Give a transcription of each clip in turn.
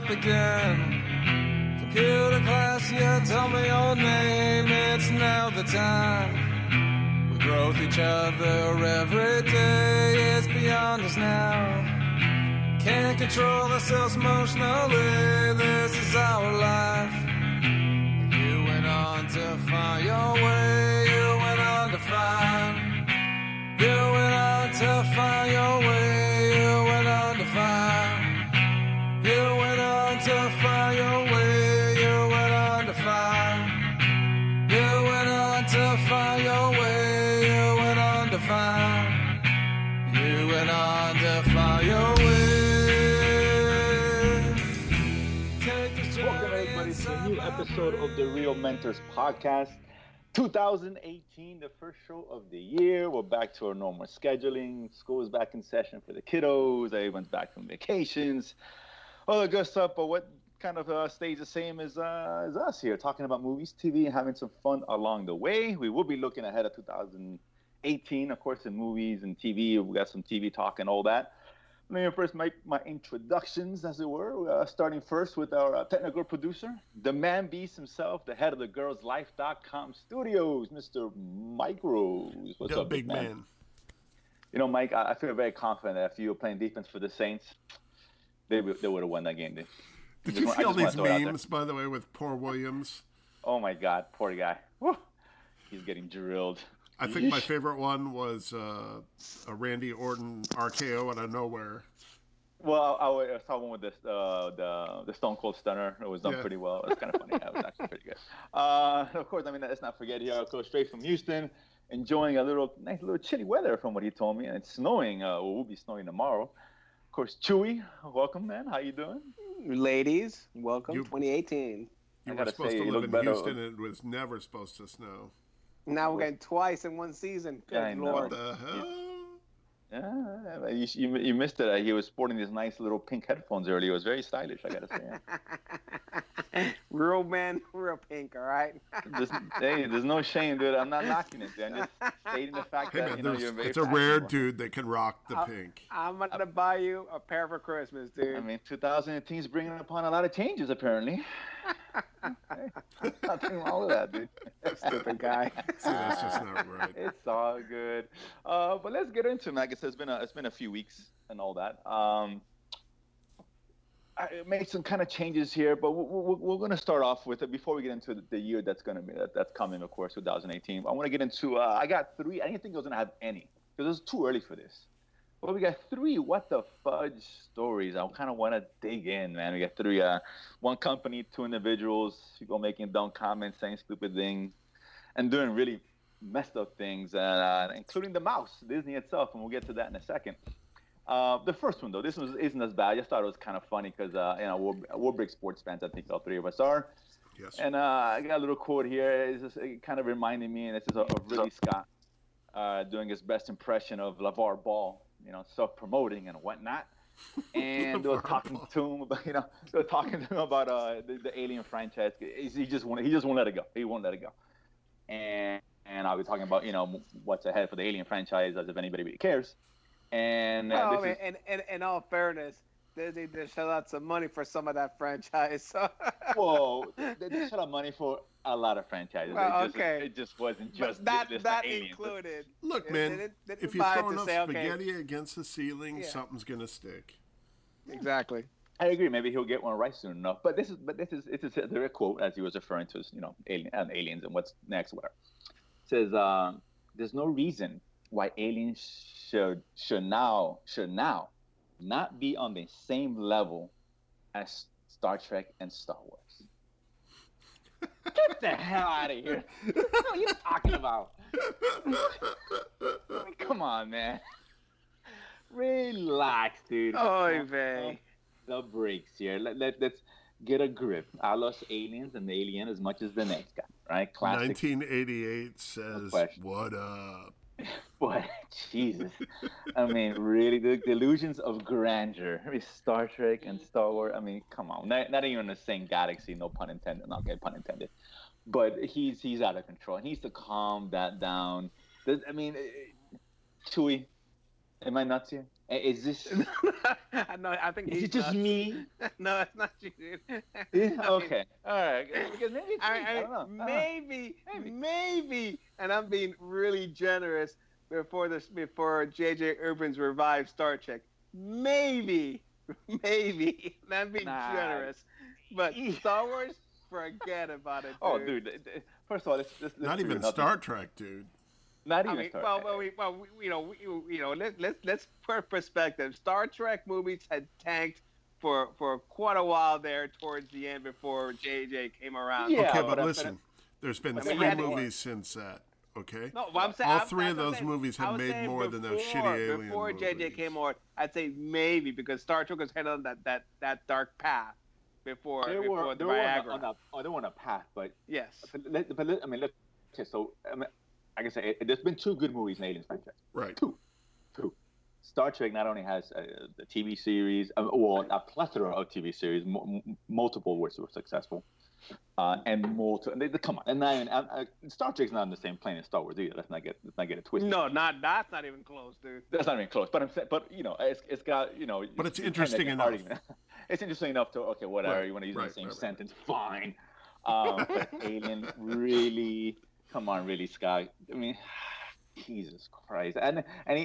up again. Computer class, yeah, tell me your name. It's now the time. We grow with each other every day. It's beyond us now. Can't control ourselves emotionally. This is our life. You went on to find your way. You went on to find. You went on to find your way. You went on to find. You went on to find your way. You went on to find. You went on to find your way. You went on to find. You went on to find your way. Welcome everybody to a new episode of the Real Mentors Podcast. 2018, the first show of the year. We're back to our normal scheduling. School is back in session for the kiddos. Everyone's back from vacations. All the good stuff, but what kind of stays the same as us here, talking about movies, TV, and having some fun along the way. We will be looking ahead at 2018, of course, in movies and TV. We got some TV talk and all that. Let me first make my introductions, as it were, starting first with our technical producer, the man beast himself, the head of the girlslife.com studios, Mr. Mike Rose. What's up, big man? You know, Mike, I feel very confident that if you were playing defense for the Saints, they would have won that game. Did you see all these memes, by the way, with poor Williams? Oh, my God. Poor guy. Woo. He's getting drilled. I think my favorite one was a Randy Orton RKO out of nowhere. Well, I saw one with the Stone Cold Stunner. It was done pretty well. It was kind of funny. It was actually pretty good. Of course, I mean, let's not forget here, I'll go straight from Houston, enjoying a nice little chilly weather from what he told me. And it's snowing. Will be snowing tomorrow. Of course, Chewy, welcome, man. How you doing? Ladies, welcome, 2018. You were supposed to live in Houston, and it was never supposed to snow. Now we're getting twice in one season. Yeah, What the hell? Yeah, you missed it. He was sporting these nice little pink headphones earlier. It was very stylish, I gotta say. Real man, real pink, all right? There's no shame, dude. I'm not knocking it, dude. I'm just stating the fact that you're very it's a rare dude that can rock the pink. I'm gonna buy you a pair for Christmas, dude. I mean, 2018 is bringing upon a lot of changes, apparently. Hey, nothing wrong with that, dude. Stupid guy. See, that's just not right. It's all good. But let's get into it, Like I said, it's been a few weeks and all that. I made some kind of changes here, but we're going to start off with it before we get into the year that's coming, of course, 2018. I want to get into. I got three. I didn't think I was going to have any because it was too early for this. But we got three what the fudge stories. I kind of want to dig in, man. We got three. One company, two individuals. You go making dumb comments, saying stupid things, and doing really messed up things, including the mouse, Disney itself, and we'll get to that in a second. The first one, though, this one isn't as bad. I just thought it was kind of funny because, we're big sports fans. I think all three of us are. Yes. And I got a little quote here. It kind of reminded me, and this is of Ridley Scott doing his best impression of LeVar Ball, self-promoting and whatnot. And they were talking to him about, the Alien franchise. He just won't let it go. He won't let it go. And I'll be talking about, what's ahead for the Alien franchise, as if anybody really cares. And in all fairness, they shell out some money for some of that franchise. So. Whoa, they shell out money for a lot of franchises. Well, it just wasn't just that Aliens. included. Look, man, if you throw enough spaghetti against the ceiling, something's gonna stick. Exactly. I agree. Maybe he'll get one right soon enough. But this is a direct quote, as he was referring to, aliens and what's next, whatever. It says, "There's no reason why aliens should now not be on the same level as Star Trek and Star Wars." Get the hell out of here! What are you talking about? Come on, man. Relax, dude. Oy vey. The brakes here. Let's get a grip. I lost Aliens and Alien as much as the next guy, right? Classic. 1988 says, "What up?" But Jesus, I mean, really, the delusions of grandeur. I mean, Star Trek and Star Wars. I mean, come on, not even in the same galaxy. No pun intended. Not okay, pun intended. But he's out of control. He needs to calm that down. I mean, Chewie, Am I nuts here? Is this? No, I think Is he's it just nuts. me? No, it's not you, dude. Yeah? Okay. All right. Because maybe it's me. I don't know. Maybe, and I'm being really generous before J.J. Abrams revived Star Trek. Maybe, and I'm being generous. But Star Wars, forget about it, dude. Oh, dude. First of all, let's Not figure even nothing. Star Trek, dude. Not even Star Trek. Let's put perspective. Star Trek movies had tanked for quite a while there towards the end before JJ came around. Yeah, Okay, but but listen, there's been I mean, 3 yeah, movies since that. Okay. No, well, I'm saying all I'm- 3 of that's what I'm those saying. movies I have was made saying more than those shitty alien before movies. JJ came on. I'd say maybe because Star Trek was headed on that dark path before they the were Viagra. they were on a path, but Yes. okay. So like I said, there's been 2 good movies in Alien franchise. Right. Two. Star Trek not only has the TV series, well, a plethora of TV series, multiple which were successful, and more. Come on, and Star Trek's not on the same plane as Star Wars either. Let's not get it twisted. No, that's not even close, dude. That's not even close. But it's got But it's interesting enough. It's interesting enough to whatever Right, you want to use right, in the same right. sentence, fine. But Alien really, come on, really, Scott. I mean, Jesus Christ, and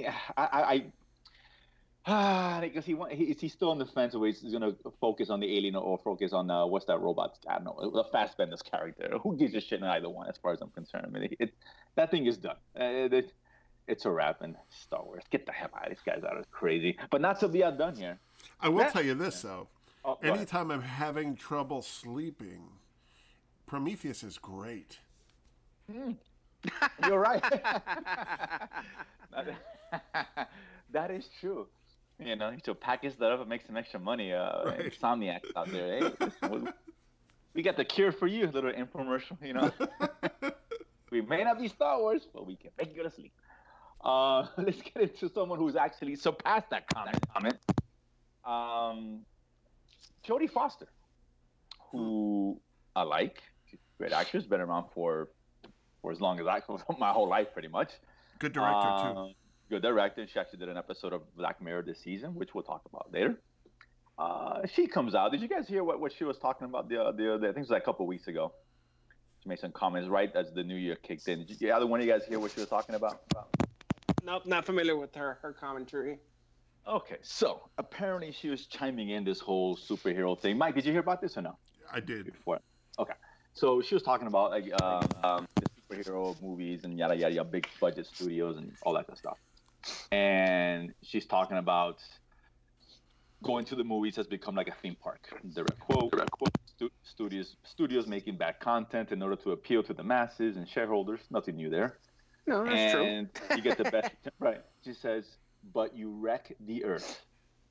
because he's still on the fence where he's going to focus on the alien or focus on what's that robot? I don't know, the Fassbender's character. Who gives a shit in either one, as far as I'm concerned? I mean, that thing is done. It's a wrap in Star Wars. Get the hell out of these guys out. It's crazy, but not to be outdone here. I will tell you this, though. Oh, go ahead. Anytime I'm having trouble sleeping, Prometheus is great. You're right. That is true. To package that up and make some extra money. Right. Insomniacs out there. Hey, listen, we got the cure for you, little infomercial. We may not be Star Wars, but we can make you go to sleep. Let's get into someone who's actually surpassed that comment. Jodie Foster, who I like. She's a great actress, been around for as long as my whole life, pretty much. Good director, too. Good director. She actually did an episode of Black Mirror this season, which we'll talk about later. She comes out. Did you guys hear what she was talking about the I think it was like a couple of weeks ago? She made some comments right as the new year kicked in. Did either one of you guys hear what she was talking about? Nope, not familiar with her commentary. Okay, so apparently she was chiming in this whole superhero thing. Mike, did you hear about this or no? I did. Before. Okay, so she was talking about the superhero movies and yada yada, big budget studios and all that good stuff. And she's talking about going to the movies has become like a theme park. Direct quote. Studios making bad content in order to appeal to the masses and shareholders. Nothing new there. No, that's true. And you get the best. Right. She says, but you wreck the earth.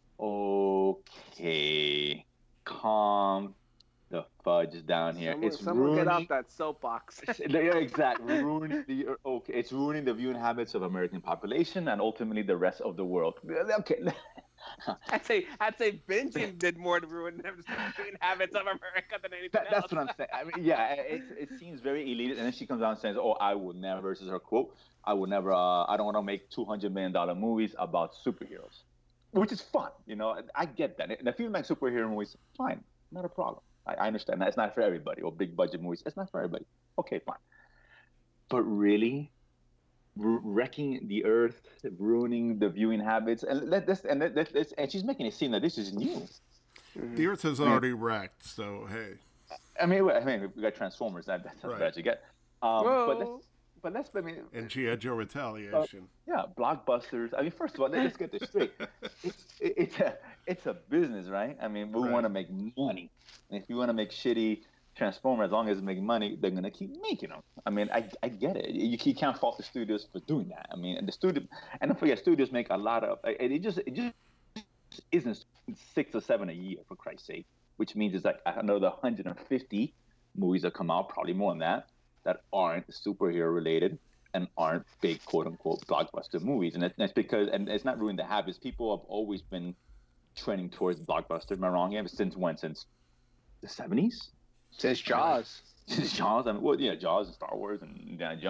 Okay. Calm the fudge down here. Someone get off that soapbox. Yeah, exactly. It's ruining the viewing habits of American population and ultimately the rest of the world. Okay. I'd say binging did more to ruin the viewing habits of America than anything else. That's what I'm saying. I mean, yeah, it seems very elitist. And then she comes out and says, "Oh, I would never." This is her quote. I would never. I don't want to make $200 million movies about superheroes, which is fun. I get that. And if you like superhero movies, fine, not a problem. I understand that it's not for everybody, or big budget movies. It's not for everybody. Okay, fine. But really, wrecking the earth, ruining the viewing habits, and and she's making it seem that this is new. The earth is already wrecked, so hey. I mean, we got Transformers. That's Right. what you get. But let's. I mean, And G.I. Joe retaliation. yeah, blockbusters. I mean, first of all, let's get this straight. It's a business, right? I mean, we want to make money. And if you want to make shitty Transformers, as long as it's making money, they're gonna keep making them. I mean, I get it. You can't fault the studios for doing that. I mean, and don't forget, studios make a lot of. It just isn't 6 or 7 a year, for Christ's sake. Which means it's like another 150 movies that come out, probably more than that aren't superhero related and aren't big quote unquote blockbuster movies. And that's because, and it's not ruining the habits. People have always been trending towards blockbuster. Am I wrong? Since when? Since the 70s? Since Jaws. Since Jaws. I mean, well, yeah, Jaws and Star Wars and Indiana Jones.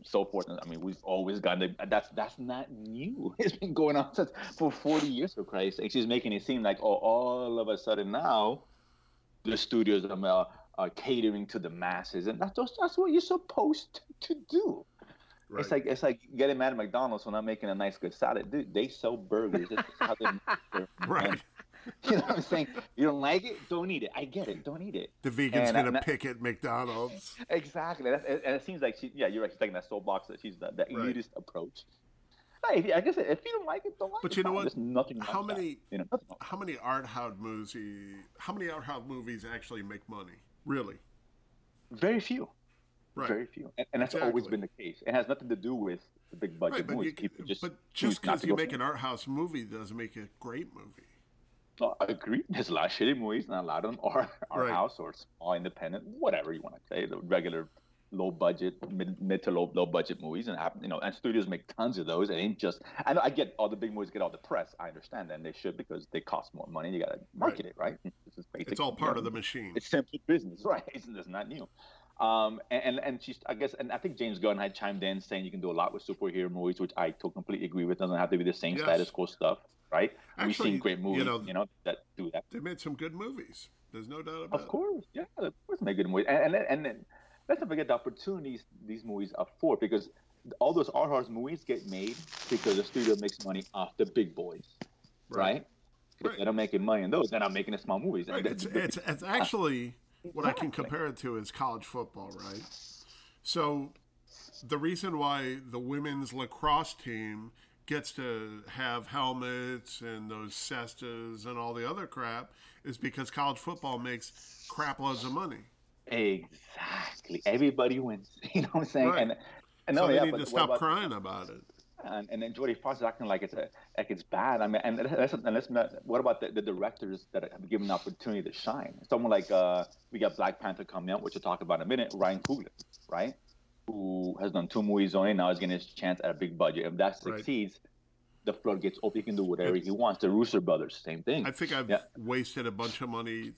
so forth. And I mean, we've always gotten that's not new. It's been going on for 40 years, for Christ's sake. She's making it seem like, oh, all of a sudden now the studios are catering to the masses, and that's what you're supposed to do. Right. It's like getting mad at McDonald's for not making a nice good salad. Dude, they sell burgers. That's how they make right. You know what I'm saying? You don't like it? Don't eat it. I get it. Don't eat it. The vegan's going to pick at McDonald's. Exactly. And it seems like you're right. She's taking that soapbox that she's the elitist approach. Hey, I guess if you don't like it, don't like it. But you know what? There's nothing how like many? That. How many art house movies actually make money? Really? Very few. Right. Very few. And that's always been the case. It has nothing to do with the big budget movies. But just because you make an art house movie doesn't make it a great movie. No, I agree. There's a lot of shitty movies, and a lot of them are art house or small independent, whatever you want to say. The regular low budget, mid to low budget movies, and and studios make tons of those. It ain't just. I get all the big movies get all the press. I understand that, and they should, because they cost more money. You got to market it, right? This is basic, it's all part of the machine. It's simply business, right? It's not new. And she's, I guess, and I think James Gunn had chimed in saying you can do a lot with superhero movies, which I completely agree with. Doesn't have to be the same status quo stuff, right? We've seen great movies, that do that. They made some good movies. There's no doubt about it. Of course, yeah, of course, they made good movies. And then let's not forget the opportunities these movies afford, because all those art house movies get made because the studio makes money off the big boys, right? If they're not making money in those, they're not making the small movies. Right. It's actually. What I can compare it to is college football, right? So the reason why the women's lacrosse team gets to have helmets and those cestas and all the other crap is because college football makes crap loads of money. Exactly. Everybody wins. You know what I'm saying? Right. And so they need to stop crying about it. And then Jodie Foster's acting like it's bad. I mean, and let's what about the directors that have given the opportunity to shine? Someone like we got Black Panther coming out, which we'll talk about in a minute. Ryan Coogler, right, who has done 2 movies only, now is getting his chance at a big budget. If that succeeds, the floodgates open. He can do whatever he wants. The Russo brothers, same thing. I think I've wasted a bunch of money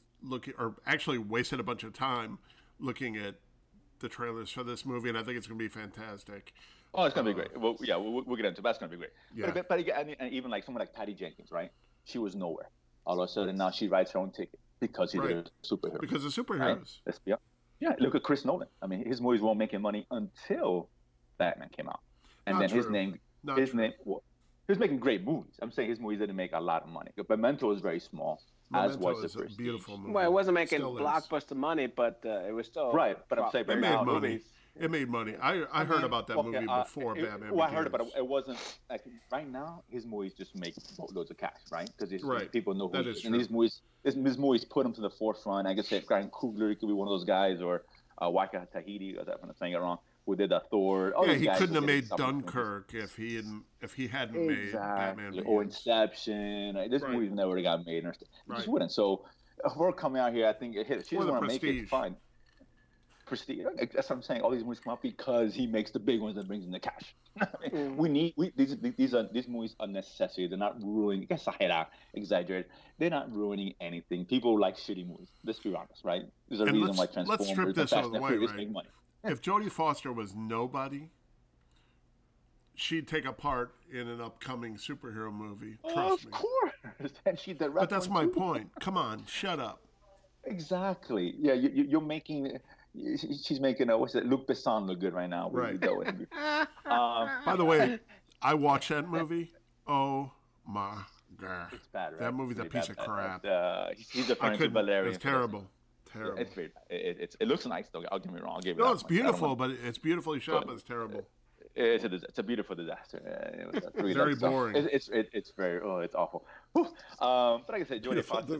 wasted a bunch of time looking at the trailers for this movie, and I think it's going to be fantastic. Oh, it's going to be great. Well, yeah, we'll get into it. That's going to be great. Yeah. But again, and even like someone like Patty Jenkins, right? She was nowhere. All of a sudden, now she writes her own ticket because she's a superhero. Because of superheroes. Right? Yeah, look at Chris Nolan. I mean, his movies weren't making money until Batman came out. And then his name, well, he was making great movies. I'm saying his movies didn't make a lot of money. But Memento is very small. Memento as was the Prestige. Beautiful movie. Well, it wasn't making blockbuster money, but it was still right. But I'm saying it made money. It made money. I heard about that movie before Batman. Well, I heard about it. It wasn't like right now. His movies just make loads of cash, right? Because people know who he is. And these movies put him to the forefront. I guess Ryan Coogler could be one of those guys, or Waika Tahiti, if I'm saying it wrong, who did Thor. He couldn't have made Dunkirk if he hadn't made Batman. Or Inception. This movie never got made. It just wouldn't. So her coming out here, I think it hit. She doesn't want to make it fine. Prestige. That's what I'm saying. All these movies come out because he makes the big ones and brings in the cash. These movies are necessary. They're not ruining. I guess I exaggerated. They're not ruining anything. People like shitty movies. Let's be honest, right? There's a reason why Transformers let's strip this out of the way, make money. If Jodie Foster was nobody, she'd take a part in an upcoming superhero movie. Trust me. Of course. And she directed. But that's my point. Come on, shut up. Exactly. Yeah, you're making. She's making Luc Besson look good right now. Right. By the way, I watched that movie. Oh my god, it's bad. Right? That movie's a piece of crap. He's referring to Valerian. It's terrible. Terrible. It's very. It looks nice though. I'll get me wrong. No, it's beautiful, but it's beautifully shot, but it's terrible. It's a beautiful disaster. Very boring. It's very it's awful. But like I said, Jodie Foster.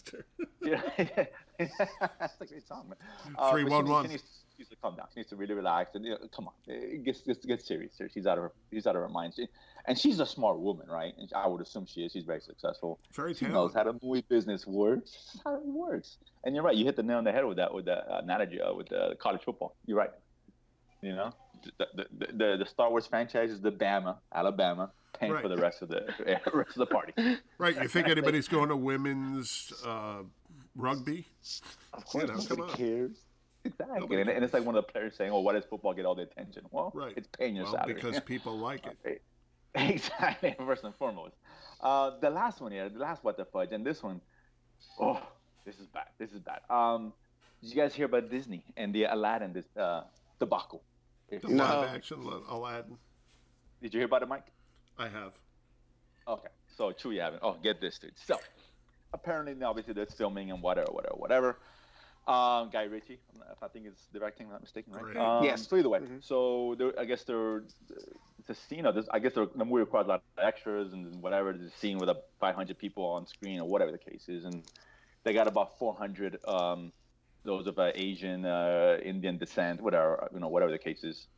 It's a great song, man. 311. She needs to calm down. She needs to really relax and come on. Get serious. She's out of her mind. And she's a smart woman, right? And I would assume she is. She's very successful. Very talented. She knows how the movie business works. This is how it works. And you're right. You hit the nail on the head with the analogy with the college football. You're right. You know, the Star Wars franchise is Alabama, paying for the rest of the party. Right. You think anybody's going to women's rugby? Of course, nobody cares. Exactly. Nobody And it's like cares. one of the players saying, "Oh, why does football get all the attention?" Well, Right. it's paying your Well, salary. because people like it. Exactly, first and foremost. The last one here, the last what the fudge, and this one, oh, this is bad. This is bad. Did you guys hear about Disney and the Aladdin debacle? The No. live action Aladdin. Did you hear about it, Mike? I have. Okay, so true, you haven't. Oh, get this, dude. So apparently, obviously, there's filming and whatever. Guy Ritchie, if I think it's directing, I'm not mistaken, right? Right. Yes. So either way, so I guess it's a scene of this. I guess the movie requires a lot of extras and whatever. There's a scene with 500 people on screen or whatever the case is, and they got about 400 those of Asian, Indian descent, whatever the case is.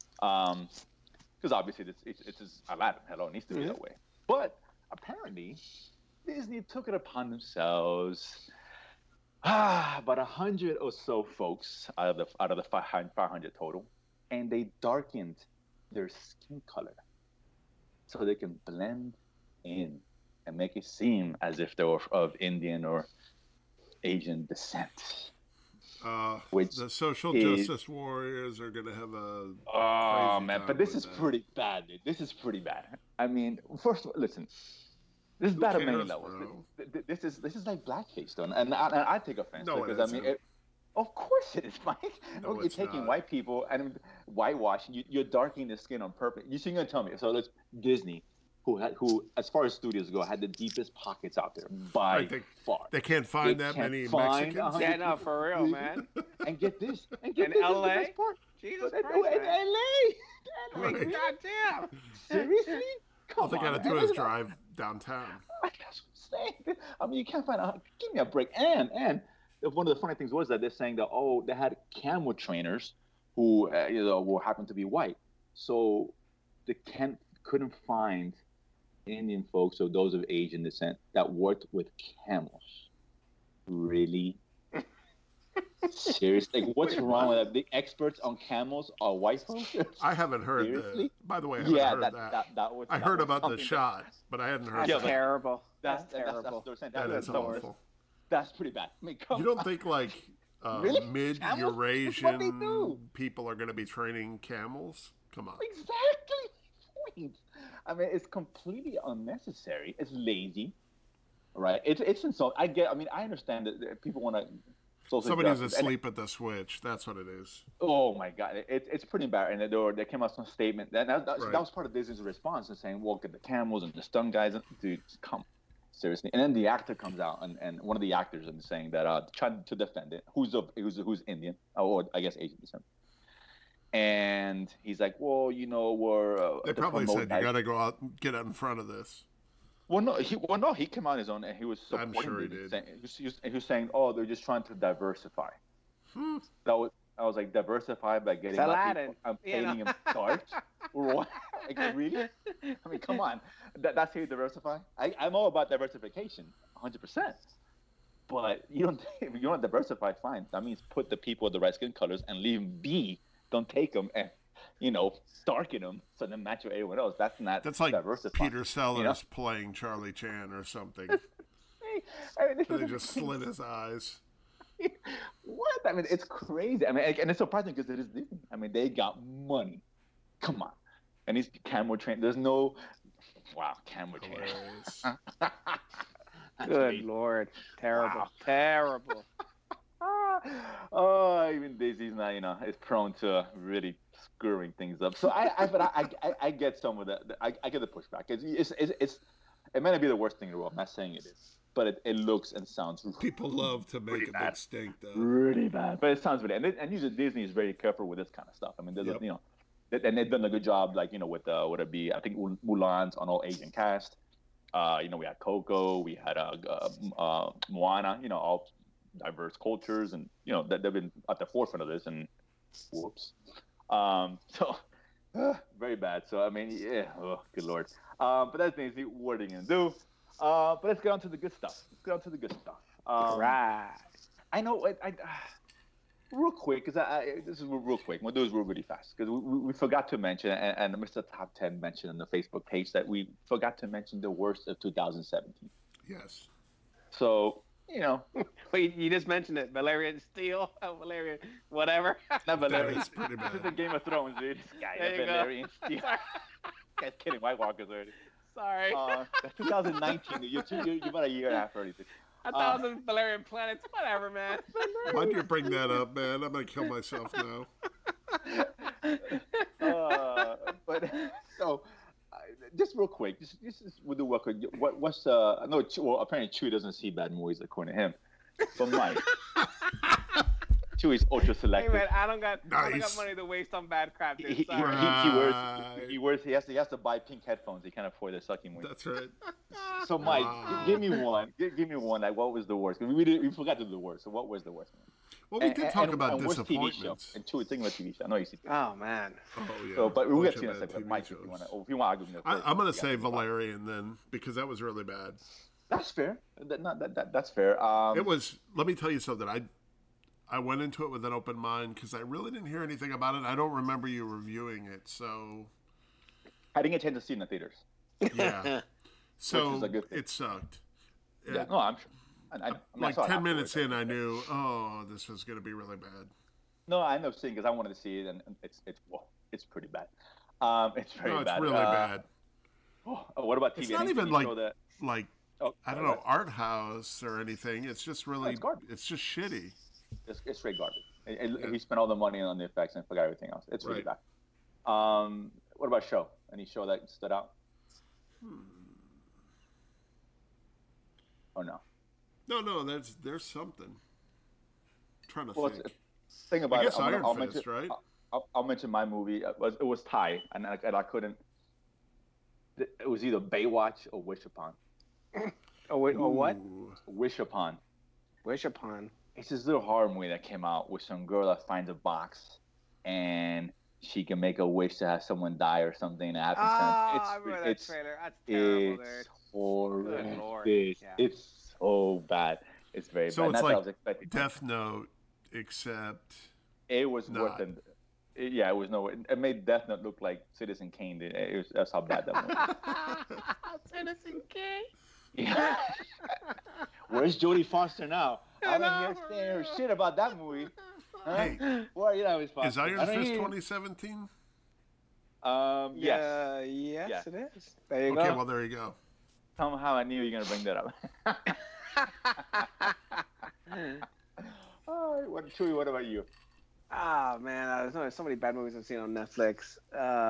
Because obviously it's Aladdin. Hello, it needs to be that way. But apparently, Disney took it upon themselves. About 100 or so folks out of the 500 total, and they darkened their skin color so they can blend in and make it seem as if they were of Indian or Asian descent. Which The social is- justice warriors are going to have a. Oh crazy man, time but this with is that. pretty bad, dude. This is pretty bad. I mean, first of all, listen, this is bad on many cares, levels. bro? This is like blackface, though, and I take offense No, it because I mean, isn't. of course it is, Mike. No, Look, you're it's taking not. white people and whitewashing. You're darkening the skin on purpose. You're gonna tell me? So let's Disney, who as far as studios go, had the deepest pockets out there by Right, far. They can't find They that can't many find Mexicans. 100 Yeah, no, for real, man. And get this. And In this, LA? the best part. Jesus In Christ, man. LA. I mean, Right. goddamn. Seriously? Come All they on, got to man. do is drive downtown. That's what I'm saying. I mean, you can't find out. Give me a break. And one of the funny things was that they're saying that they had camel trainers who who happened to be white, so they couldn't find Indian folks or those of Asian descent that worked with camels. Really? Seriously? Like, what's wrong with that? The experts on camels are white folks? I haven't heard Seriously? By the way, I haven't Yeah, heard that was. I that heard was about the something shot, but I hadn't heard That's Yeah, that. but terrible. That's terrible. what they're saying. That is the worst. awful. That's pretty bad. I mean, come You don't on. think like Really? Camels? What they mid-Eurasian do? people are going to be training camels? Come on. Exactly. Point. I mean, it's completely unnecessary. It's lazy, right? It's insult. I understand that people want to. Somebody's asleep at the switch. That's what it is. Oh my God, it's pretty bad. And there came out some statement that Right. was part of Disney's response and saying, "Well, get the camels and the stun guys." Dude, come seriously. And then the actor comes out and one of the actors and saying that trying to defend it, who's Indian or I guess Asian descent. And he's like, well, we're. They to probably promote said you got to go out and get out in front of this. Well, no, he came on his own and he was supporting. I'm sure he Disney, did. saying, he was saying, oh, they're just trying to diversify. I was like, diversify by getting Aladdin, I'm you know. painting him dark. What? Like, really? I mean, come on. That's how you diversify. I'm all about diversification, 100%. But if you don't diversify, fine. That means put the people with the right skin colors and leave them be. Don't take them and darken them so they match with everyone else. That's not That's like diversifying. Peter Sellers playing Charlie Chan or something. I mean, They just slit his eyes. What? I mean, it's crazy. I mean, and it's surprising because it is Disney. I mean, they got money. Come on. And these camel train. There's no. Wow, camel train. Hilarious. Good Lord. Terrible. Wow. Terrible. Oh, even Disney's not, is prone to really screwing things up. So I get some of that. I get the pushback. It may not be the worst thing in the world. I'm not saying it is, but it looks and sounds People love to make Pretty a bad. big stink, though. really bad. But it sounds really, and usually Disney is very careful with this kind of stuff. I mean, there's Yep. and they've done a good job, like with would it be? I think Mulan's on all Asian cast. We had Coco, we had Moana. All diverse cultures, and they've been at the forefront of this. And whoops, so very bad. So I mean, yeah, oh, good Lord. But that's Disney. What are you gonna do? But let's get on to the good stuff. Right. I know. Real quick, because this is real quick. We'll do this really fast because we forgot to mention, and Mr. Top 10 mentioned on the Facebook page that we forgot to mention the worst of 2017. Yes. So you know, Wait, you just mentioned it. Valerian Steel. Valerian, whatever. not That Valerian. is pretty This is the bad. Game of Thrones, dude. This guy, There you go. Valerian Steel. Guy's kidding White Walkers already. Sorry. That's 2019. You're about a year and a half early. I thought it was Valerian planets. Whatever, man. Why'd you bring that up, man? I'm gonna kill myself now. But so, just real quick, just with the work. What's I know. Well, apparently Chewie doesn't see bad movies according to him. But Mike, Chewie's ultra Hey selective. man, I don't got Nice. money to waste on bad crap, dude. He Sorry. wears. He has to buy pink headphones. He can't afford the sucking one. That's right. So Mike, Wow. give me one. Give me one. Like, what was the worst? We forgot to do the worst. So what was the worst one? Well, we did talk about worst TV show. disappointments. And Chewie, think about TV show. I know you see. Oh man. Oh yeah. So, but we'll get Bunch to you in of a bad second. TV Mike, if shows. you want to argue me. I'm gonna say Valerian then because that was really bad. That's fair. That's fair. It was. Let me tell you something. I went into it with an open mind because I really didn't hear anything about it. I don't remember you reviewing it, so I didn't get a chance to see it in the theaters. yeah. So Which is a good thing. it sucked. Yeah, no, I'm sure. I mean, I Like saw it 10 minutes afterwards. in, I knew, oh, this was going to be really bad. No, I ended up seeing because I wanted to see it, and it's pretty bad. It's very No, it's bad. really bad. What about TV? It's not Any even TV like show that? like Oh, I don't what? know, art house or anything. It's just really, it's garbage. it's just shitty. It's straight garbage. He spent all the money on the effects and forgot everything else. It's really Right. bad. What about show? Any show that stood out? Or no? No, there's something. I'm trying to Well, think. Thing about I guess it, Iron I'll Fist, mention, right? I'll mention my movie. It was Thai, and I couldn't. It was either Baywatch or Wish Upon. Oh wait, or what? Ooh. Wish Upon. Wish upon. It's this little horror movie that came out with some girl that finds a box, and she can make a wish to have someone die or something. That Oh, happens. I remember that It's trailer. That's terrible, dude. It's horrific. Lord. Yeah. It's so bad. It's very So bad. it's Not that I like was expecting. Death Note, except It was Not. worse than. Yeah, it was no. It made Death Note look like Citizen Kane did. That's how bad that was. Citizen Kane. Yeah. Where's Jodie Foster now? I I'm in know. here saying her shit about that movie. Huh? Hey, Well, you know, it's fine. is Iron Fist 2017? Yes. Yeah, yes, Yes. it is. There you Okay, go. well there you go. Somehow I knew you were gonna bring that up. Oh, Chewie, what about you? Ah man, there's so many bad movies I've seen on Netflix.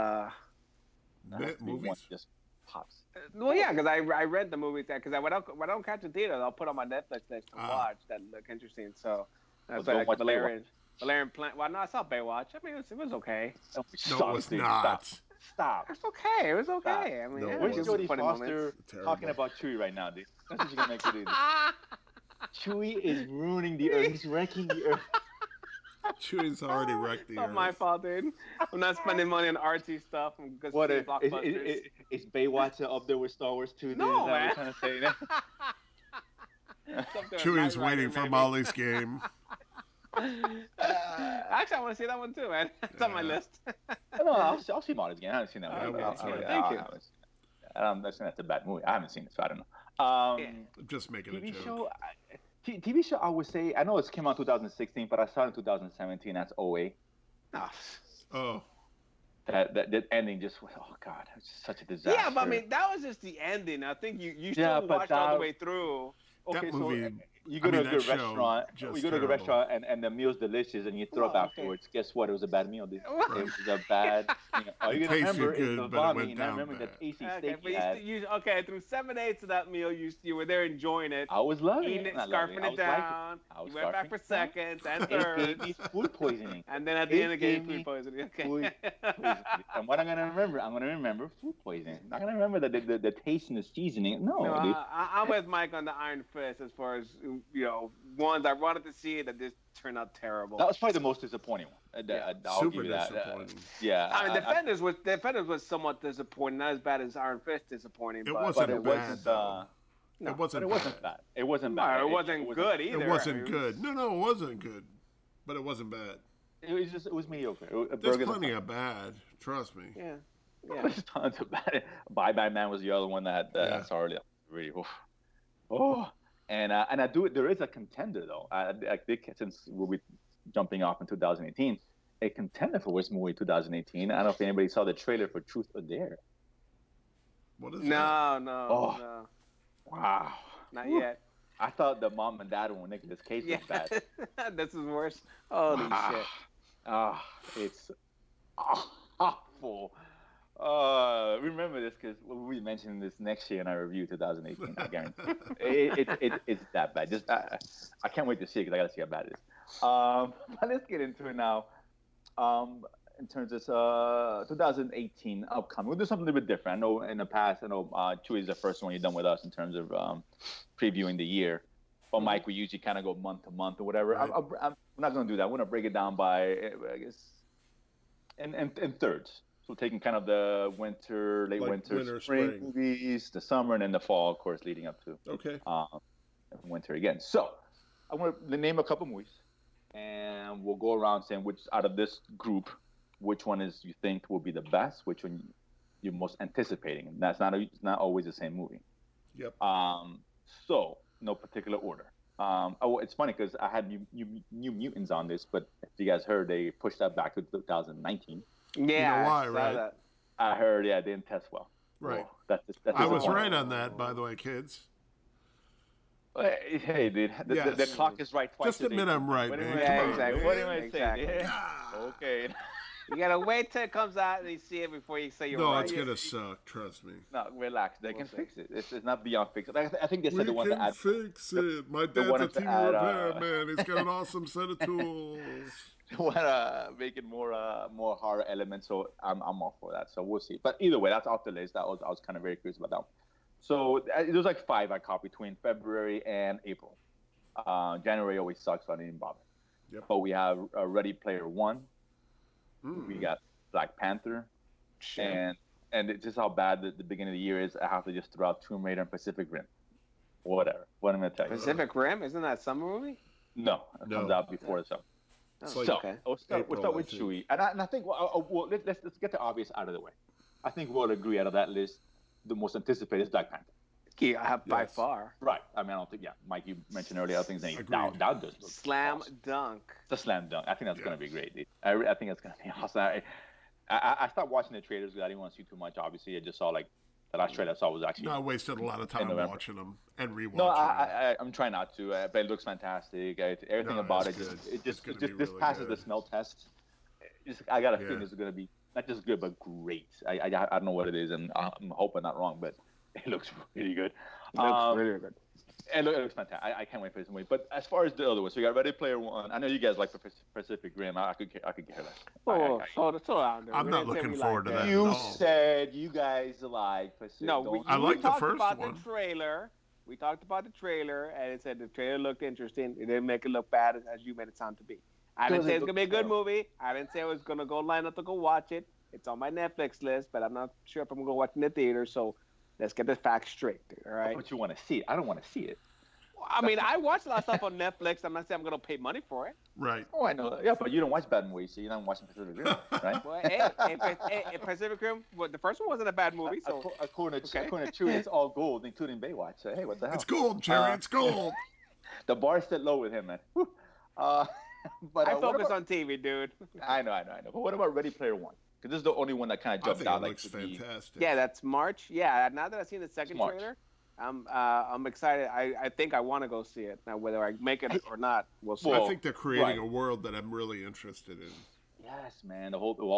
Movies? One just pops. Well, yeah, because I read the movies that because when I don't catch the theater, I'll put on my Netflix list to watch that look interesting. So that's Well, don't like watch Valerian Plant. Well, no, I saw Baywatch. I mean, it was okay. No, Stop, it was dude. not. Stop. It's okay. It was okay. Stop. I mean, No, yeah, it Where's it was wasn't. Jodie funny Foster moments. Terrible. talking about Chewie right now, dude? That's what you're gonna make it do. Chewie is ruining the earth. He's wrecking the earth. Chewie's already wrecked the Not earth. my fault, dude. I'm not spending money on artsy stuff and good What blockbusters. is Baywatch up there with Star Wars 2? No, Is that what man. you're trying to say? That? Something with Chewie's Knight Rider, waiting for maybe. Molly's game. Actually, I want to see that one too, man. It's on my Yeah. list. No, I'll see Molly's game. I haven't seen that one. Okay, thank you. That's a bad movie. I haven't seen it, so I don't know. Yeah. I'm just making a TV joke. show. TV show. I would say I know it came out 2016, but I saw it in 2017. That's OA. Oh. Oh, That ending just was. Oh God, it's such a disaster. Yeah, but I mean, that was just the ending. I think you still Yeah, but watched all the that- way through. okay, that movie. so you go to a that good show, restaurant. just You go to a good terrible. restaurant and the meal's delicious, and you throw up Well, okay. afterwards. Guess what? It was a bad meal, dude. Right. It was a bad. All It you're gonna tasted remember is good, the but it vomit. went You're not down remembering the bad. tasty Okay, steak but you had. okay, through 7/8 of that meal, you were there enjoying it, I was loving eating it. it, Not loving scarfing I it was liking down. I was You went back scarfing for it down. seconds and It gave thirds, me food poisoning. and then at the end it gave me food poisoning. Okay. food poisoning. And what I'm gonna remember? I'm gonna remember food poisoning. I'm not gonna remember the taste and the seasoning. No, No, dude. I'm with Mike on the Iron Fist as far as ones I wanted to see that just turned out terrible. That was probably the most disappointing one. I'll super give you that. disappointing. Yeah. I mean, Defenders was somewhat disappointing, not as bad as Iron Fist disappointing. It but, wasn't but it bad, wasn't. though. No, It wasn't. But it wasn't bad. bad. It wasn't No, bad. it wasn't good either. It wasn't I mean, good. No, it wasn't good. But it wasn't bad. It was mediocre. There's plenty of bad. Trust me. Yeah. Yeah. There's tons of bad. Bye Bye Man was the other one that Yeah. I saw earlier. Really. Oh, And I do. There is a contender though. I think since we'll be jumping off in 2018, a contender for worst movie 2018. I don't know if anybody saw the trailer for Truth or Dare. What is No, Oh. no. Wow. Not yet. I thought the mom and dad one Nicolas Cage was bad. This is worse. Holy shit. It's awful. Remember this because we'll be mentioning this next year in our review 2018. I guarantee it's that bad. Just I can't wait to see it because I got to see how bad it is. But let's get into it now. In terms of 2018 upcoming, we'll do something a little bit different. I know in the past, Chewy is the first one you've done with us in terms of previewing the year. But Mike, we usually kind of go month to month or whatever. Right. I'm not going to do that. We're going to break it down by, I guess, in thirds. So taking kind of the winter, late Like winter, spring movies, the summer, and then the fall, of course, leading up to Okay. winter again. So I want to name a couple movies, and we'll go around saying which out of this group, which one is you think will be the best, which one you're most anticipating. And that's it's not always the same movie. Yep. So no particular order. It's funny because I had New Mutants on this, but if you guys heard, they pushed that back to 2019. Yeah. You know why, I saw right? that. I heard, it didn't test well. Right. Oh, that's I was disappointing. right on that, by the way, kids. Hey, dude, the Yes. clock is right twice Just a day. admit I'm right, What man. am I Come saying? on, exactly. man. What am I Exactly. saying? Ah. Okay. You gotta wait till it comes out and you see it before you say you're No, right. it's gonna suck. Trust me. No, relax. They can see. fix it. It's not beyond fix it. I think they We said they want to can add. fix it. My dad's wanted a to TV add, repairman. He's got an awesome set of tools. They want to make it more horror elements. So I'm all for that. So we'll see. But either way, that's off the list. I was kind of very curious about that. So it was like 5 I caught between February and April. January always sucks, so I didn't bother. Yep. But we have Ready Player One. Mm. We got Black Panther. And it's just how bad the beginning of the year is. I have to just throw out Tomb Raider and Pacific Rim. Whatever. What am I going to tell you? Pacific Rim? Isn't that a summer movie? No, it No. comes out before the summer. It's Oh, like- So okay. we'll start April, with I think. Chewy, and I think let's get the obvious out of the way. I think we'll agree out of that list, the most anticipated is Black Panther. Yeah, by Yes. far. Right. I mean, I don't think. Yeah, Mike, you mentioned earlier. I think any Agreed. doubt does look Slam awesome. dunk. It's a slam dunk. I think that's Yeah. going to be great, dude. I think it's going to be awesome. I stopped watching the trailers because I didn't want to see too much. Obviously, I just saw like the last trailer I saw was actually. No, I wasted a lot of time November. watching them and rewatching No, them. I'm trying not to, but it looks fantastic. Everything No, about it, it's good. it It's just gonna be this really passes good. the smell test. I got a Yeah. feeling this is going to be not just good, but great. I don't know what it is, and I'm hoping not wrong, but it looks really good. It looks really good. It looks fantastic. I can't wait for this movie. But as far as the other ones, so we got Ready Player One. I know you guys like Pacific Rim. I could care less. Oh, slow down there. I'm We not didn't say looking we forward liked to it. that. You No. said you guys like Pacific. No, don't I you? like we the talked first about one. the trailer. We talked about the trailer, and it said the trailer looked interesting. It didn't make it look bad as you made it sound to be. I didn't Does say it it's look gonna be a good terrible? movie. I didn't say I was gonna go line up to go watch it. It's on my Netflix list, but I'm not sure if I'm gonna watch it in the theater. So let's get the facts straight, dude, all right? But you want to see it. I don't want to see it. I mean, I watch a lot of stuff on Netflix. I'm not saying I'm gonna pay money for it. Right. Oh, I know that. Yeah, but you don't watch bad movies, so you're not watching Pacific Rim, right? Well, hey, Pacific Rim, well, the first one wasn't a bad movie. So According to okay. Chewy, it's all gold, including Baywatch. So hey, what the hell? It's gold, Jerry. It's gold. The bar's set low with him, man. Whew. But I what focus about- on TV, dude. I know. But what about Ready Player One? Because this is the only one that kind of I jumped think out. it Like looks to be- fantastic. Yeah, that's March. Yeah, now that I've seen the second March. trailer, I'm excited. I think I want to go see it. Now, whether I make it or not, we'll see. Well, I think they're creating right. a world that I'm really interested in. Yes, man.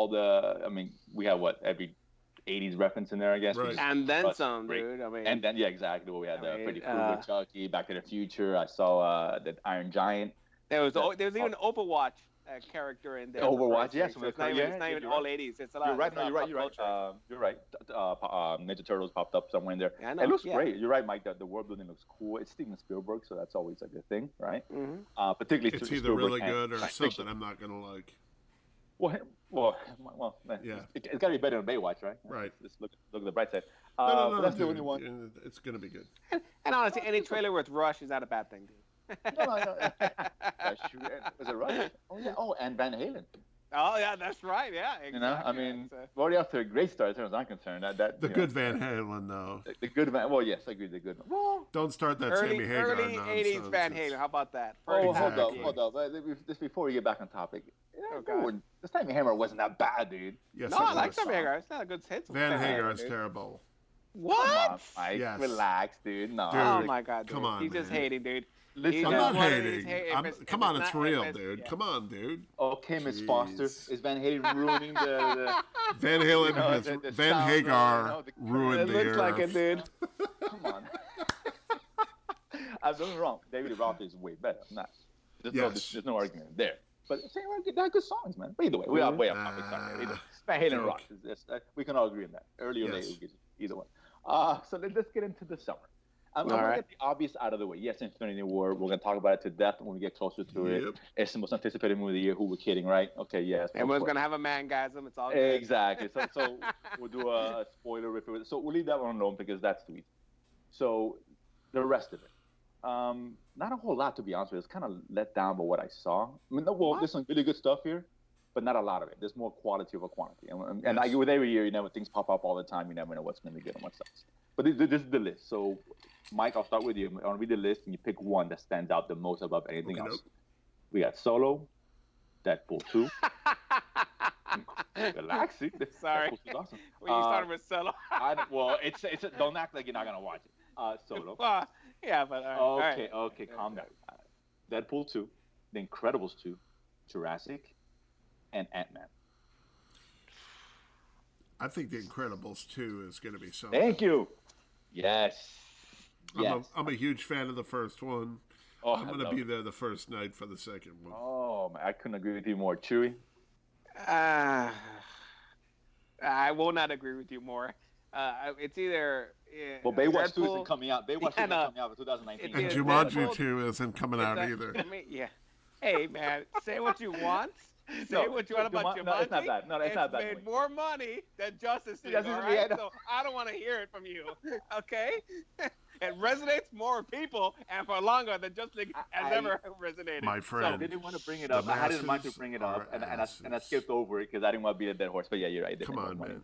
I mean, we have what every 80s reference in there, I guess. Right. which is- and then but some, great. dude. I mean, And then, yeah, exactly. We had I mean, Freddy Krueger, Chucky, Back to the Future. I saw the Iron Giant. there was even an Overwatch character in there. Overwatch, yes. So it's not even, you're all right. 80s. It's a lot. You're right. it's No, a you're lot right. You're of right. culture. You're right. Ninja Turtles popped up somewhere in there. Yeah, I know, It looks yeah. great. You're right, Mike. The world building looks cool. It's Steven Spielberg, so that's always a good thing, right? Mhm. Particularly It's Steven either Spielberg really and good or science something fiction. I'm not going to like. Well, man, Yeah. It's got to be better than Baywatch, right? Right. Just look at the bright side. No, But that's the dude. only one. It's going to be good. And honestly, any trailer with Rush is not a bad thing, dude. No. That's true. Was it Rush? Oh yeah. Oh, and Van Halen. Oh yeah, that's right. Yeah, exactly. You know, I mean, we're already off to a great start as far as I'm concerned. The good Van Halen, though. The good Van. Well, yes, I agree. The good one. Well, don't start that early, Sammy Hagar early nonsense. 80s Van Halen. How about that? Oh, Exactly. hold up. Just before we get back on topic, God. the Sammy Hagar wasn't that bad, dude. Yes, No, I like Sammy Hagar. It's not a good hit. Van Hagar is terrible. What? Come on, Mike. Yes. Relax, dude. No. Dude, Oh my God, dude. come on, He's just man. hating, dude. Listen, I'm He's not just one of these hating. Come if on, it's not- real, if dude. yeah. Come on, dude. Okay, Miss Jeez. Foster. Is Van Halen ruining the Van Halen You know, has the Van sound, Hagar you know, the- ruined It the looks era. like it, dude. Come on. I'm doing wrong. David Roth is way better. I'm not. There's no argument there. But they have good songs, man. But either way, we are way off topic. Sorry. Van Halen rocks. We can all agree on that. Early or late, either one. So let's get into the summer. I'm going to get the obvious out of the way. Yes, Infinity War. We're going to talk about it to death when we get closer to it. It's the most anticipated movie of the year. Who we're kidding, right? Okay, yes. Everyone's going to have a mangasm. It's all good. Exactly. So we'll do a spoiler review. So we'll leave that one alone because that's too easy. So the rest of it. Not a whole lot, to be honest with you. It's kind of let down by what I saw. I mean, there's some really good stuff here, but not a lot of it. There's more quality over quantity. And I, with every year, things pop up all the time. You never know what's going to be good and what's not. But this is the list. So, Mike, I'll start with you. I'll read the list, and you pick one that stands out the most above anything else. We got Solo, Deadpool 2. Relaxing. Sorry. Awesome. When you started with Solo. It's don't act like you're not going to watch it. Solo. Yeah, but all right. Okay, calm down. Deadpool 2, The Incredibles 2, Jurassic, and Ant-Man. I think The Incredibles 2 is going to be something. Thank you. Yes. I'm a huge fan of the first one. I'm going to be there the first night for the second one. Oh, man, I couldn't agree with you more. Chewy? I will not agree with you more. It's either... Well, Baywatch 2 isn't coming out. Baywatch 2 isn't coming out for 2019. And Jumanji 2 isn't coming out either. Hey, man, say what you want. Say what you want about Jumanji. No, it's not bad. No, it's not bad. It's made more money than Justice League, all right? Yeah, So I don't want to hear it from you, okay? It resonates more people and for longer than Justice League has ever resonated. My friend. So I didn't want to bring it up. I had in mind to bring it up, and I skipped over it because I didn't want to be a dead horse. But yeah, you're right. Come on, man.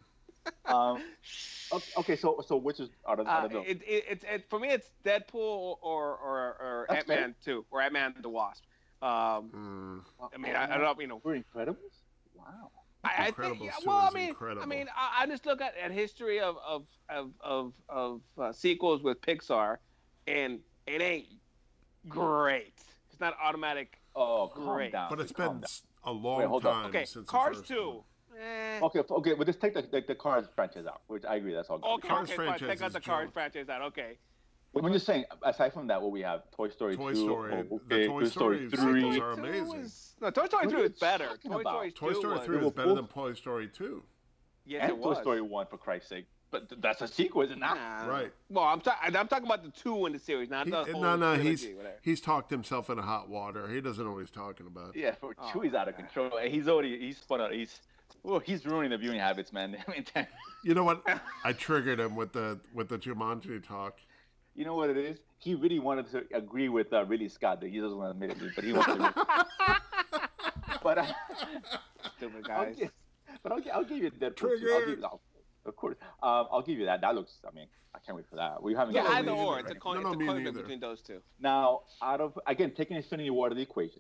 Okay, so which is out of those? It for me, it's Deadpool or Ant-Man 2 or Ant-Man and the Wasp. I mean, I don't know. For Incredibles? Wow. I think. I just look at history of sequels with Pixar, and it ain't great. It's not automatic. Oh, great. Calm down. But it's been a long time since Cars the first 2. one. Okay, but just take the Cars franchise out, which I agree, that's all good. Okay, Cars fine. franchise Take out is the Cars junk. franchise out. Okay. I'm just saying, aside from that, what we have, Toy Story 2. The Toy Story 3. sequels are amazing. Toy Story 3 is better. Toy Story 3 is better than Toy Story 2. Yes, and it was. Toy Story 1, for Christ's sake. But that's a sequel, is it not? Right. Well, I'm talking about the 2 in the series, not the whole trilogy, whatever. He's talked himself into hot water. He doesn't know what he's talking about. Yeah, Chewie's out of control. He's spun out. He's ruining the viewing habits, man. I mean, You know what? I triggered him with the Jumanji talk. You know what it is? He really wanted to agree with Ridley Scott. That he doesn't want to admit it, but he wants to. But Stupid guys. I'll give you Deadpool 2. Triggered. Of course. I'll give you that. That looks. I mean, I can't wait for that. We haven't. Yeah, got either or. It's a No, coin me flip neither. between those two. Now, taking Infinity War out of the equation,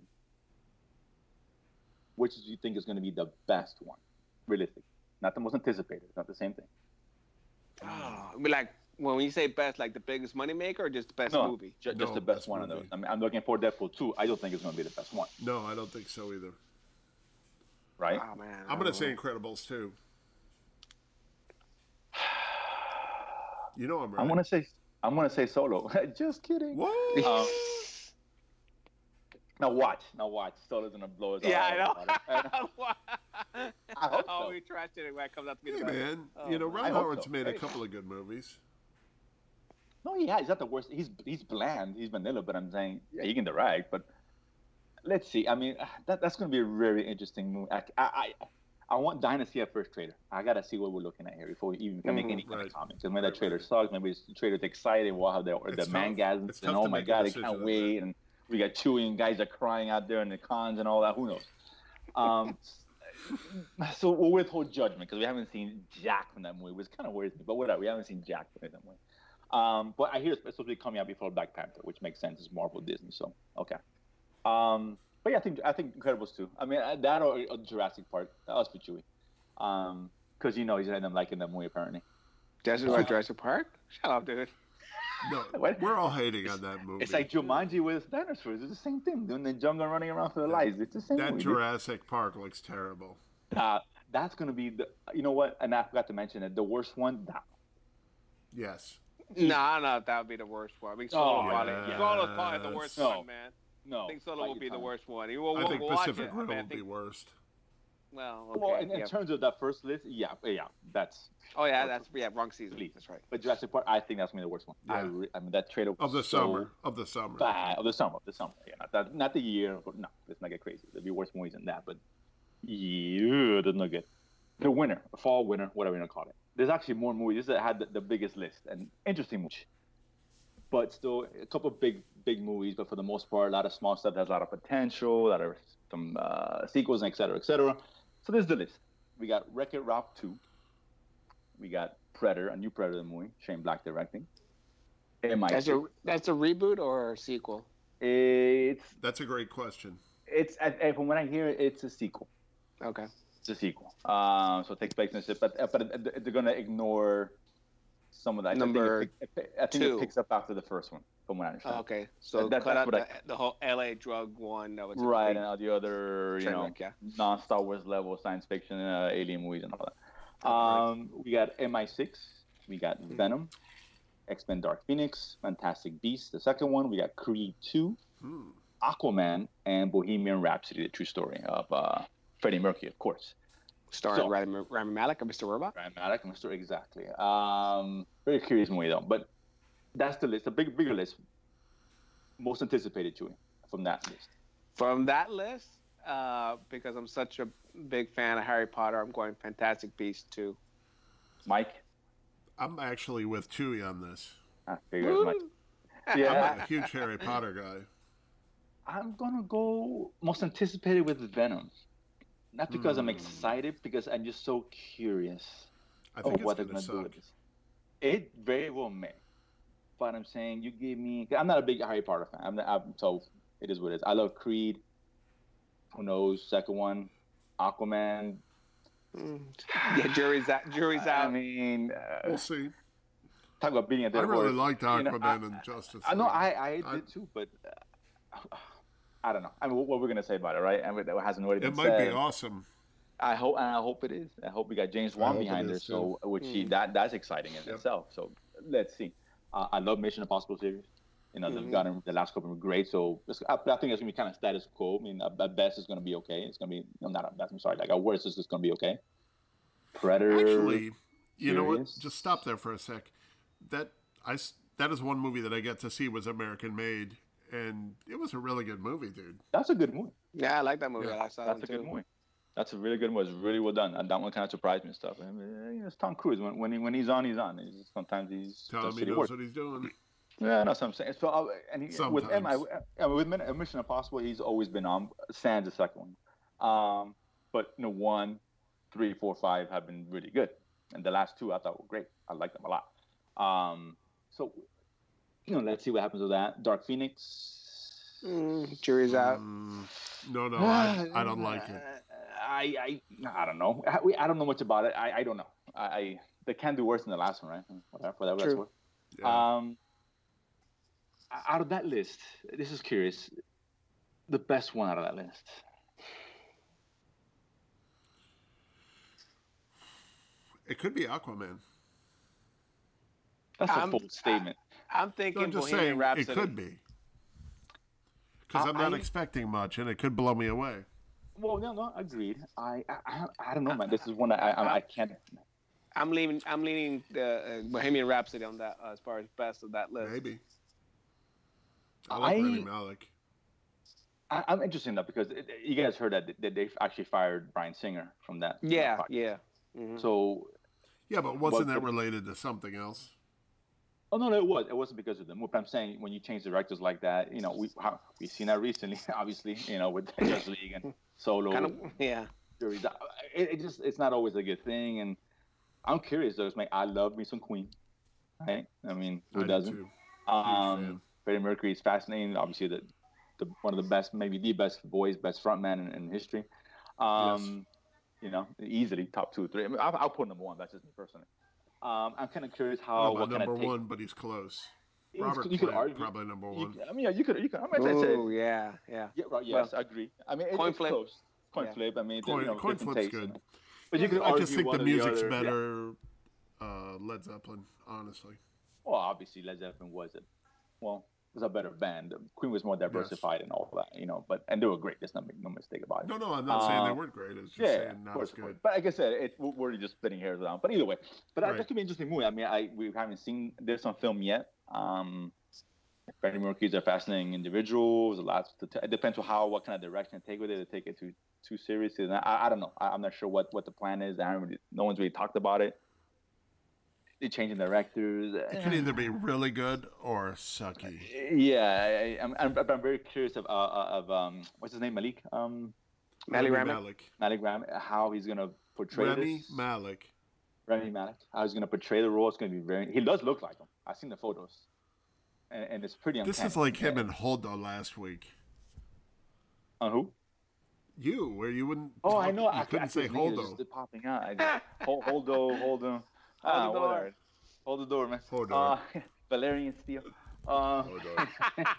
which do you think is going to be the best one, realistic? Not the most anticipated. Not the same thing. I mean, like when you say best, like the biggest moneymaker, or just the best movie? Just No, the best best one of movie. those. I mean, I'm looking for Deadpool 2. I don't think it's going to be the best one. No, I don't think so either. Right? Oh man, I'm going to say Incredibles 2. You know I'm right. I'm gonna say Solo. Just kidding. What? Now watch. Solo's gonna blow us all Yeah, out. I know. I hope Oh, so. we trashed it when it comes out to be Hey, the best. man. Oh, Ron I hope Howard's so. made a Hey. couple of good movies. No, he's not the worst. He's bland. He's vanilla. But I'm saying, yeah, he can direct. But let's see. I mean, that's gonna be a very interesting movie. I want Dynasty at first trailer. I gotta see what we're looking at here before we even can make any kind of comments. And maybe that trailer sucks. Maybe the trailer's excited. We'll have the It's tough. mangasms. It's And tough oh to my make a god, I decision can't on wait. And we got Chewie and guys are crying out there in the cons and all that. Who knows? So we'll withhold judgment because we haven't seen Jack from that movie, which kind of worries me. But whatever, we haven't seen Jack from that movie. But I hear it's supposed to be coming out before Black Panther, which makes sense. It's Marvel Disney, so okay. But yeah, I think Incredibles too. I mean that or Jurassic Park. That's for Chewie. Because he's ended up liking that movie apparently. Jurassic Park? Shut up, dude. No, What? we're all hating on that movie. It's like Jumanji with dinosaurs. It's the same thing. Doing the jungle running around for their lives. It's the same that movie. Jurassic Park looks terrible. That's gonna be the. You know what? And I forgot to mention it. The worst one. Yes. No, that would be the worst one. I think Solo Solo's probably the worst one, man. No. I think Solo will be the worst one. I think Pacific Rim will be worst. Well, okay. Well, in terms of that first list, yeah, that's. Oh yeah, that's wrong season. That's right. But Jurassic Park, I think that's gonna be the worst one. Yeah. I mean, that trailer of the summer. Of the summer. Bad. Of the summer. Yeah, not the year. No, let's not get crazy. There'll be worse movies than that. But yeah, that's not good. The winner, fall winner, whatever you want to call it. There's actually more movies. This had the biggest list and interesting movies. But still, a couple of big movies. But for the most part, a lot of small stuff that has a lot of potential. A lot of some sequels and et cetera, et cetera. So this is the list. We got Wreck-It Ralph 2. We got Predator, a new Predator movie, Shane Black directing. That's a reboot or a sequel? That's a great question. From what I hear, it's a sequel. Okay. It's a sequel. So it takes place in ship, but they're gonna ignore some of that. I think it picks up after the first one, from what I understand. Okay, so cut out the whole LA drug one. That was right, and all the other non-Star Wars level science fiction, alien movies and all that. We got MI6, we got Venom, X-Men: Dark Phoenix, Fantastic Beasts, the second one. We got Creed 2, Aquaman, and Bohemian Rhapsody, the true story of Freddie Mercury, of course. Starring Rami Malek and Mr. Robot? Rami Malek and Mr. Exactly. Very curious movie, though. But that's the list, a bigger list. Most anticipated, Chewie, from that list. From that list, because I'm such a big fan of Harry Potter, I'm going Fantastic Beasts 2. Mike? I'm actually with Chewie on this. I figured Mike. Yeah. I'm a huge Harry Potter guy. I'm going to go most anticipated with Venom. Not because I'm excited, because I'm just so curious of what they're going to do with this. It very well may. But I'm saying, you give me... I'm not a big Harry Potter fan. So it is what it is. I love Creed. Who knows? Second one. Aquaman. Yeah, jury's out. I mean... we'll see. Talk about beating a dead horse. I really liked Aquaman and Justice League. I know, I did too, but... I don't know. I mean, what we're gonna say about it, right? I mean, that hasn't already been said. It might be awesome. I hope it is. I hope we got James Wan behind her, so that's exciting in itself. So let's see. I love Mission Impossible series. You know, they've gotten the last couple were great. So I think it's gonna be kind of status quo. I mean, at best it's gonna be okay. It's gonna be I'm sorry. Like at worst, it's just gonna be okay. Predator. Actually, you know what? Just stop there for a sec. That is one movie that I get to see was American Made. And it was a really good movie, dude. That's a good movie. Yeah, I like that movie. Yeah, that's a good movie. That's a really good movie. It's really well done. And that one kind of surprised me and stuff. I mean, it's Tom Cruise. When he's on, he's on. Sometimes he's... Tommy knows what he's doing. Yeah, that's what I'm saying. So, with Mission Impossible, he's always been on. Sans the second one. But, 1, 3, 4, 5 have been really good. And the last two I thought were great. I like them a lot. So... let's see what happens with that. Dark Phoenix. Jury's out. No, I don't like it. I don't know. I don't know much about it. I don't know. They can't do worse than the last one, right? Whatever that's worth. Yeah. Out of that list, this is curious. The best one out of that list. It could be Aquaman. That's a bold statement. I'm thinking Bohemian Rhapsody. It could be. Because I'm not expecting much, and it could blow me away. Well, no, agreed. I don't know, man. This is one I can't. I'm leaning the Bohemian Rhapsody on that as far as best of that list. Maybe. I like Rami Malek. I'm interested in that because you guys heard that they actually fired Bryan Singer from that. Yeah. Mm-hmm. So. Yeah, but wasn't that related to something else? Oh no, it was. It wasn't because of them. What I'm saying, when you change directors like that, we've seen that recently, obviously, with Justice League and Solo. juries. It's not always a good thing. And I'm curious though. I love me some Queen. Right? I mean, who doesn't? Too. Fan. Freddie Mercury is fascinating. Obviously, the one of the best, maybe the best frontman in history. Yes. You know, easily top 2 or 3. I mean, I'll put number 1. That's just me personally. I'm kind of curious how What kind number of take. 1, but he's close. Robert You could Plant, argue. probably number 1. I mean, you could. I mean, Oh, yeah. Yeah, right. Yes, I agree. I mean, coin it's flip. close. Coin flip. I mean, Coin different flip's takes, good. you know. But you could I argue just think one the or music's other. better. Led Zeppelin, honestly. Well, obviously, Led Zeppelin was a better band. Queen was more diversified and all that, you know. And they were great. There's no mistake about it. No, I'm not saying they weren't great. It's just saying not as good. But like I said, we're just splitting hairs around. But either way, Right. that could be an interesting movie. I mean, we haven't seen this on film yet. Freddie Mercury's a fascinating individual. There's a lot it depends on what kind of direction they take with it. They take it too seriously. And I don't know. I'm not sure what the plan is. No one's really talked about it. They're changing directors. It could either be really good or sucky. Yeah, I'm very curious of what's his name, Malik. Rami Malik Ram, how he's gonna portray Rami this. Malek. Rami Malek. How he's gonna portray the role. It's gonna be he does look like him. I've seen the photos, and it's pretty uncanny. This is like him and Holdo last week. On who? You, where you wouldn't. Oh, I know. You couldn't say Holdo. Just popping out. Holdo. Hold the door. Hold the door, man. Hodor. Valerian Steel. Hodor.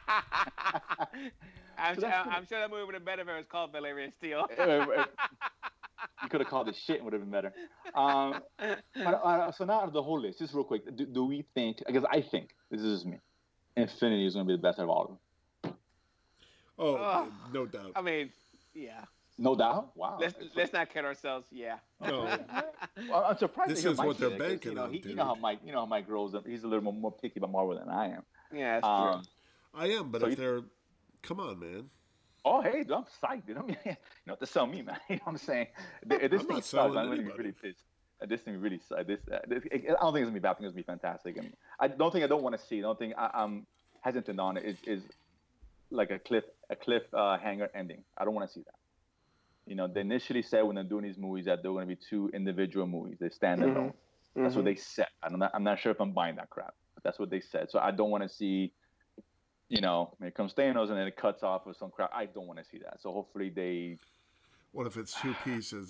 I'm sure that movie would have been better if it was called Valerian Steel. You could have called it shit and would have been better. So now out of the whole list, just real quick, do we think, because I think, this is just me, Infinity is going to be the best of all of them. Oh, no doubt. I mean, yeah. No doubt? Wow. Let's not kid ourselves. Yeah. No. Well, I'm surprised This to hear is Mike what they're say that, 'cause, banking on, you dude. know how Mike grows up. He's a little more picky about Marvel than I am. Yeah, that's true. I am, but So if they're. Come on, man. Oh, hey, dude, I'm psyched, dude. I mean, you don't have to sell me, man. You know what I'm saying? This I'm thing not sucks. selling I'm going to be anybody. really pissed. This thing really sucks. I don't think it's going to be bad. I think it's going to be fantastic. And I don't want to see. I don't think I'm hesitant on it. Is like a cliffhanger ending. I don't want to see that. You know, they initially said when they're doing these movies that they're going to be 2 individual movies. They stand alone. That's what they said. I'm not sure if I'm buying that crap, but that's what they said. So I don't want to see, you know, here comes Thanos and then it cuts off with some crap. I don't want to see that. So hopefully they. What if it's 2 pieces?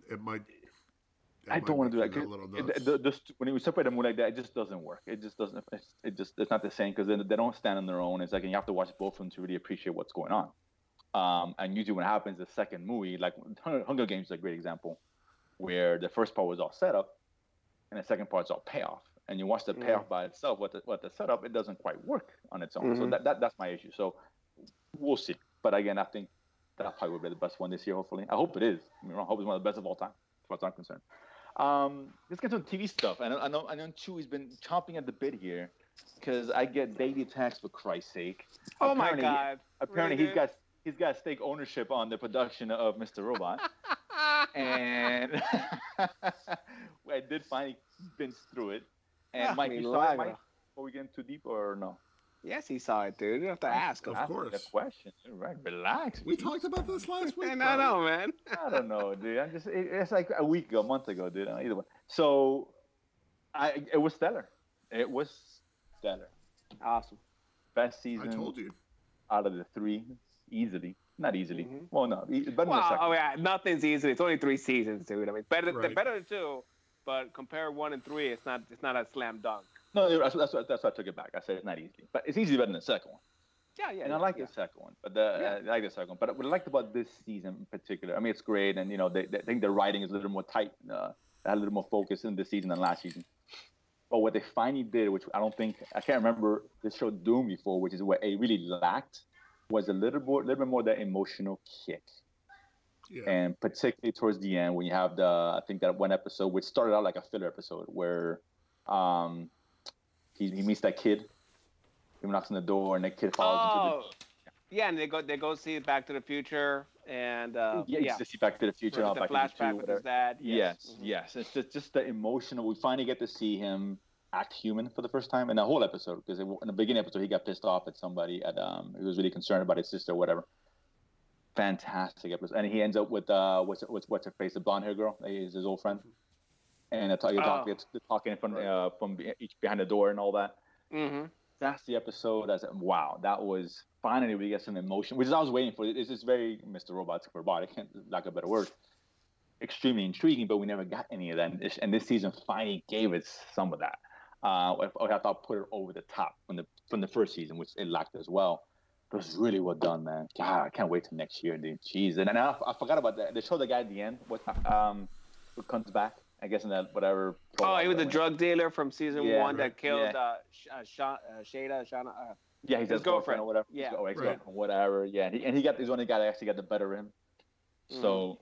I don't want to do make you that. a little nuts. When you separate a movie like that, it just doesn't work. It just doesn't. It's not the same because they don't stand on their own. It's like you have to watch both of them to really appreciate what's going on. And usually when it happens, the second movie, like Hunger Games is a great example, where the first part was all setup, and the second part's all payoff. And you watch the payoff by itself, what the setup, it doesn't quite work on its own. So that's my issue. So we'll see. But again, I think that probably will be the best one this year. Hopefully, I hope it is. I hope it's one of the best of all time, as far as I'm concerned. Let's get to TV stuff. I know Chewie's been chomping at the bit here because I get daily texts for Christ's sake. Oh my God! Apparently, really, he's got stake ownership on the production of Mr. Robot, and I did finally binge through it. And Mike, you saw it, Mike? Before we get in too deep, or no? Yes, he saw it, dude. You don't have to ask him. Of course. The question, right? Relax. We talked about this last week. I know, man. I don't know, dude. It's like a month ago, dude. Either way. So, it was stellar. It was stellar. Awesome. Best season. I told you. Out of the 3, easily. Not easily. Well, no. Better than the second. Oh yeah, nothing's easy. It's only 3 seasons, dude. I mean, better Right. than 2, but compare 1 and 3, it's not a slam dunk. No, that's why I took it back. I said it's not easy, but it's easily better than the second one. Yeah. And I like the second one, but I like the second one. But what I liked about this season in particular, I mean, it's great, and you know, they think the writing is a little more tight, they had a little more focus in this season than last season. But what they finally did, which I can't remember this show doing before, which is what it really lacked, was a little bit more that emotional kick. Yeah. And particularly towards the end, when you have I think that one episode, which started out like a filler episode, where he meets that kid. He knocks on the door, and that kid follows into the. Yeah, and they go see Back to the Future, and you see Back to the Future, the flashback with his dad. Yes. It's just the emotional. We finally get to see him act human for the first time in the whole episode, because in the beginning episode he got pissed off at somebody. He was really concerned about his sister or whatever. Fantastic episode, and he ends up with what's her face, the blonde hair girl, is his old friend, and they're talking from each behind the door and all that. Mm-hmm. That's the episode. Wow, that was finally we get some emotion, which is I was waiting for. It's just very Mr. Robotic, lack of a better word. Extremely intriguing, but we never got any of that. And this season finally gave us some of that. I thought put it over the top from the first season, which it lacked as well. But it was really well done, man. God, I can't wait till next year, dude. Jeez, and I forgot about that. They showed the guy at the end. Who comes back? I guess in that whatever. He was the drug dealer from season 1 that killed Shauna. Yeah, he's his girlfriend or whatever. Yeah, girlfriend, whatever. Yeah, he's the only guy that actually got the better of him. So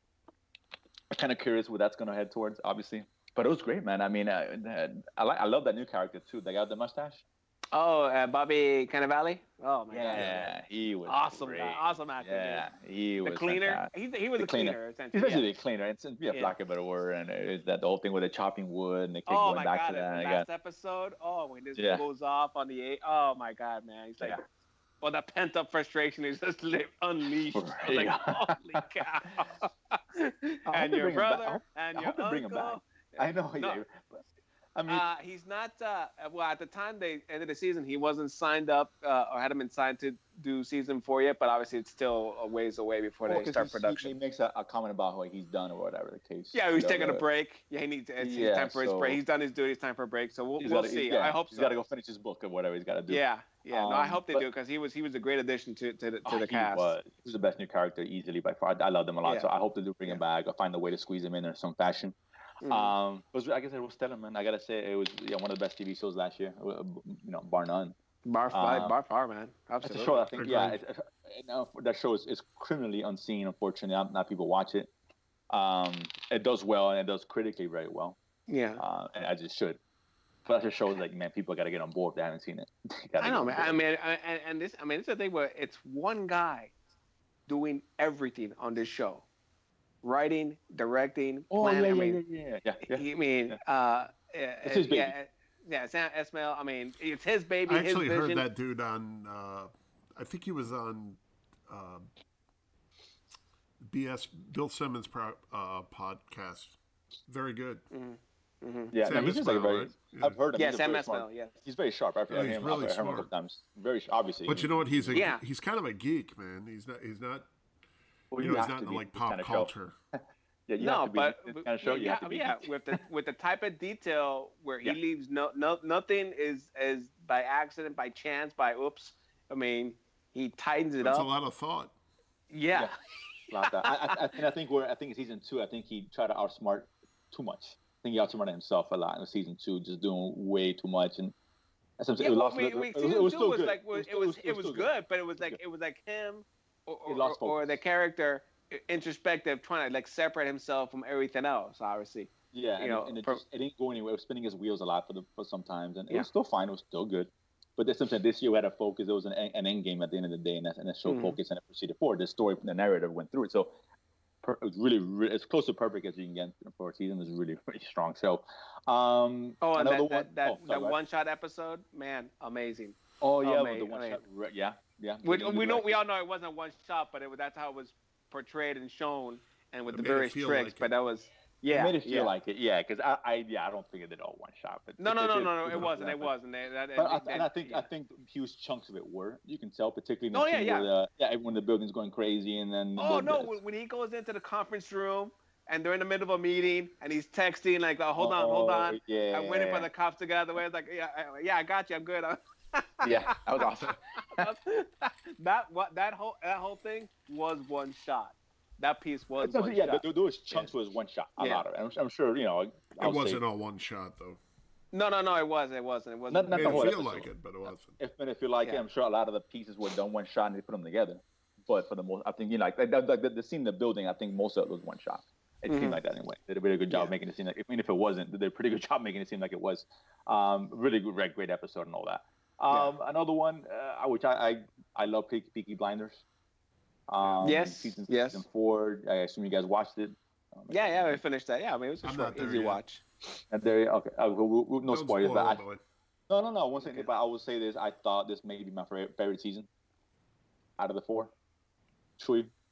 I'm kind of curious where that's going to head towards, obviously. But it was great, man. I mean, I love that new character too. The guy with the mustache. Oh, Bobby Cannavale. Oh my God. Yeah, he was awesome. Great. Awesome actor. Yeah, he was the cleaner. Fantastic. He was a cleaner essentially. He's basically a cleaner. It's lack of a better word, and it's that the whole thing with the chopping wood and the kid going back to that. Oh my God! Last episode. Oh, when this goes off on the 8. Oh my God, man. He's like. Well, the pent-up frustration is just unleashed. I was like, holy cow. And your brother, and your uncle. Bring him back. I know, no. Yeah. I mean, he's not. At the time they ended the season, he wasn't signed up or hadn't been signed to do season 4 yet. But obviously, it's still a ways away before they start production. He makes a comment about what he's done or whatever the case. Yeah, he's taking a break. Yeah, he needs time for his break. He's done his duty. It's time for a break. So we'll see. I hope so. He's got to go finish his book or whatever he's got to do. Yeah. No, I hope they do because he was a great addition to the cast. He was the best new character easily by far. I loved him a lot. Yeah. So I hope they do bring him back or find a way to squeeze him in some fashion. Mm-hmm. Like I said, it was stellar, man. I gotta say, it was one of the best TV shows last year. Bar none. Bar far, man. Absolutely. It's a show. I think, that show is criminally unseen. Unfortunately, not people watch it. It does well, and it does critically very well. Yeah. And I just should. But that just shows, like, man, people got to get on board if they haven't seen it. I know, man. I mean, this is the thing where it's one guy doing everything on this show. Writing, directing, planning. Yeah. It's his baby. Yeah, Sam Esmail. I mean, it's his baby. I actually heard that dude on. I think he was on Bill Simmons podcast. Very good. Mm-hmm. Yeah, Sam Esmail, right? I've heard him. Yeah, Sam Esmail. Yeah, he's very sharp. I've heard him. Really smart. A couple times. Very obviously. But you know what? He's kind of a geek, man. He's not. Well, he's not in like pop culture. With the type of detail where he leaves nothing is by accident, by chance, by oops. I mean, he tightens it up. That's a lot of thought. Yeah. I think in season 2, I think he tried to outsmart too much. I think he outsmarted himself a lot in season 2, just doing way too much and. Season 2 was good, but it was like him. Or the character introspective, trying to like separate himself from everything else. Obviously, it didn't go anywhere. It was spinning his wheels a lot for sometimes, and it was still fine. It was still good. But this year we had a focus. It was an end game at the end of the day, and that showed focus and it proceeded forward. The story, the narrative went through it. So it was really as close to perfect as you can get for a season. It was really strong show. And that one-shot episode, man, amazing. Oh yeah, the one-shot. Yeah. We all know it wasn't one shot, but that's how it was portrayed and shown, and with the various tricks. Like but that was it made it feel like it, because I don't think it did all one shot. But no, it wasn't. It wasn't. I think huge chunks of it were. You can tell, particularly when the building's going crazy, and then when he goes into the conference room. And they're in the middle of a meeting, and he's texting like, hold on. Yeah. I'm waiting for the cops to get out of the way. It's like, I got you. I'm good. Yeah, that was awesome. that whole thing was one shot. That piece was one shot. Those chunks was one shot. A lot of it. I'm sure, it wasn't all one shot, though. No, it wasn't. It wasn't. Not the whole feel like it, but it wasn't. If you like it, I'm sure a lot of the pieces were done one shot and they put them together. But for the most, I think, the scene in the building, I think most of it was one shot. It seemed like that anyway. They did a really good job making it seem like, even if it wasn't, they did a pretty good job making it seem like it was. Really good, great episode and all that. Another one, which I love, Peaky Blinders. Season 4. I assume you guys watched it. We finished that. Yeah, I mean, it was a short, easy watch. And there, okay. No spoilers, but no. I won't say, but I will say this. I thought this may be my favorite season out of the 4. Truly,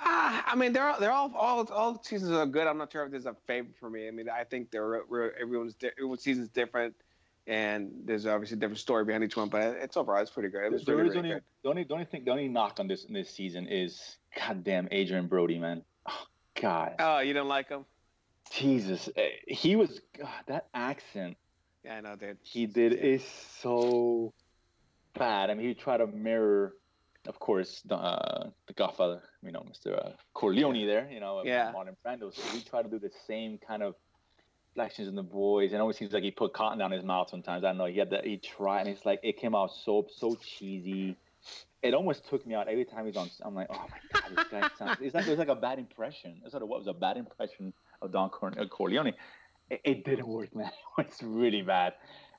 I mean, all seasons are good. I'm not sure if there's a favorite for me. I mean, I think everyone's season's different, and there's obviously a different story behind each one. But it's overall it's pretty good. It was really good. The only knock on this season is goddamn Adrian Brody, man. Oh, God. Oh, you don't like him? Jesus, he was that accent. Yeah, I know, dude. He did is so bad. I mean, he tried to mirror, of course, the Godfather, Mr. Corleone there, Marlon Brando. So he tried to do the same kind of inflections in the voice. And it always seems like he put cotton down his mouth sometimes. I don't know. He tried, and it's like it came out so cheesy. It almost took me out every time he's on. I'm like, oh my God, this guy sounds. It was like a bad impression. That's what it was. A bad impression of Don Corleone. It didn't work, man. It was really bad.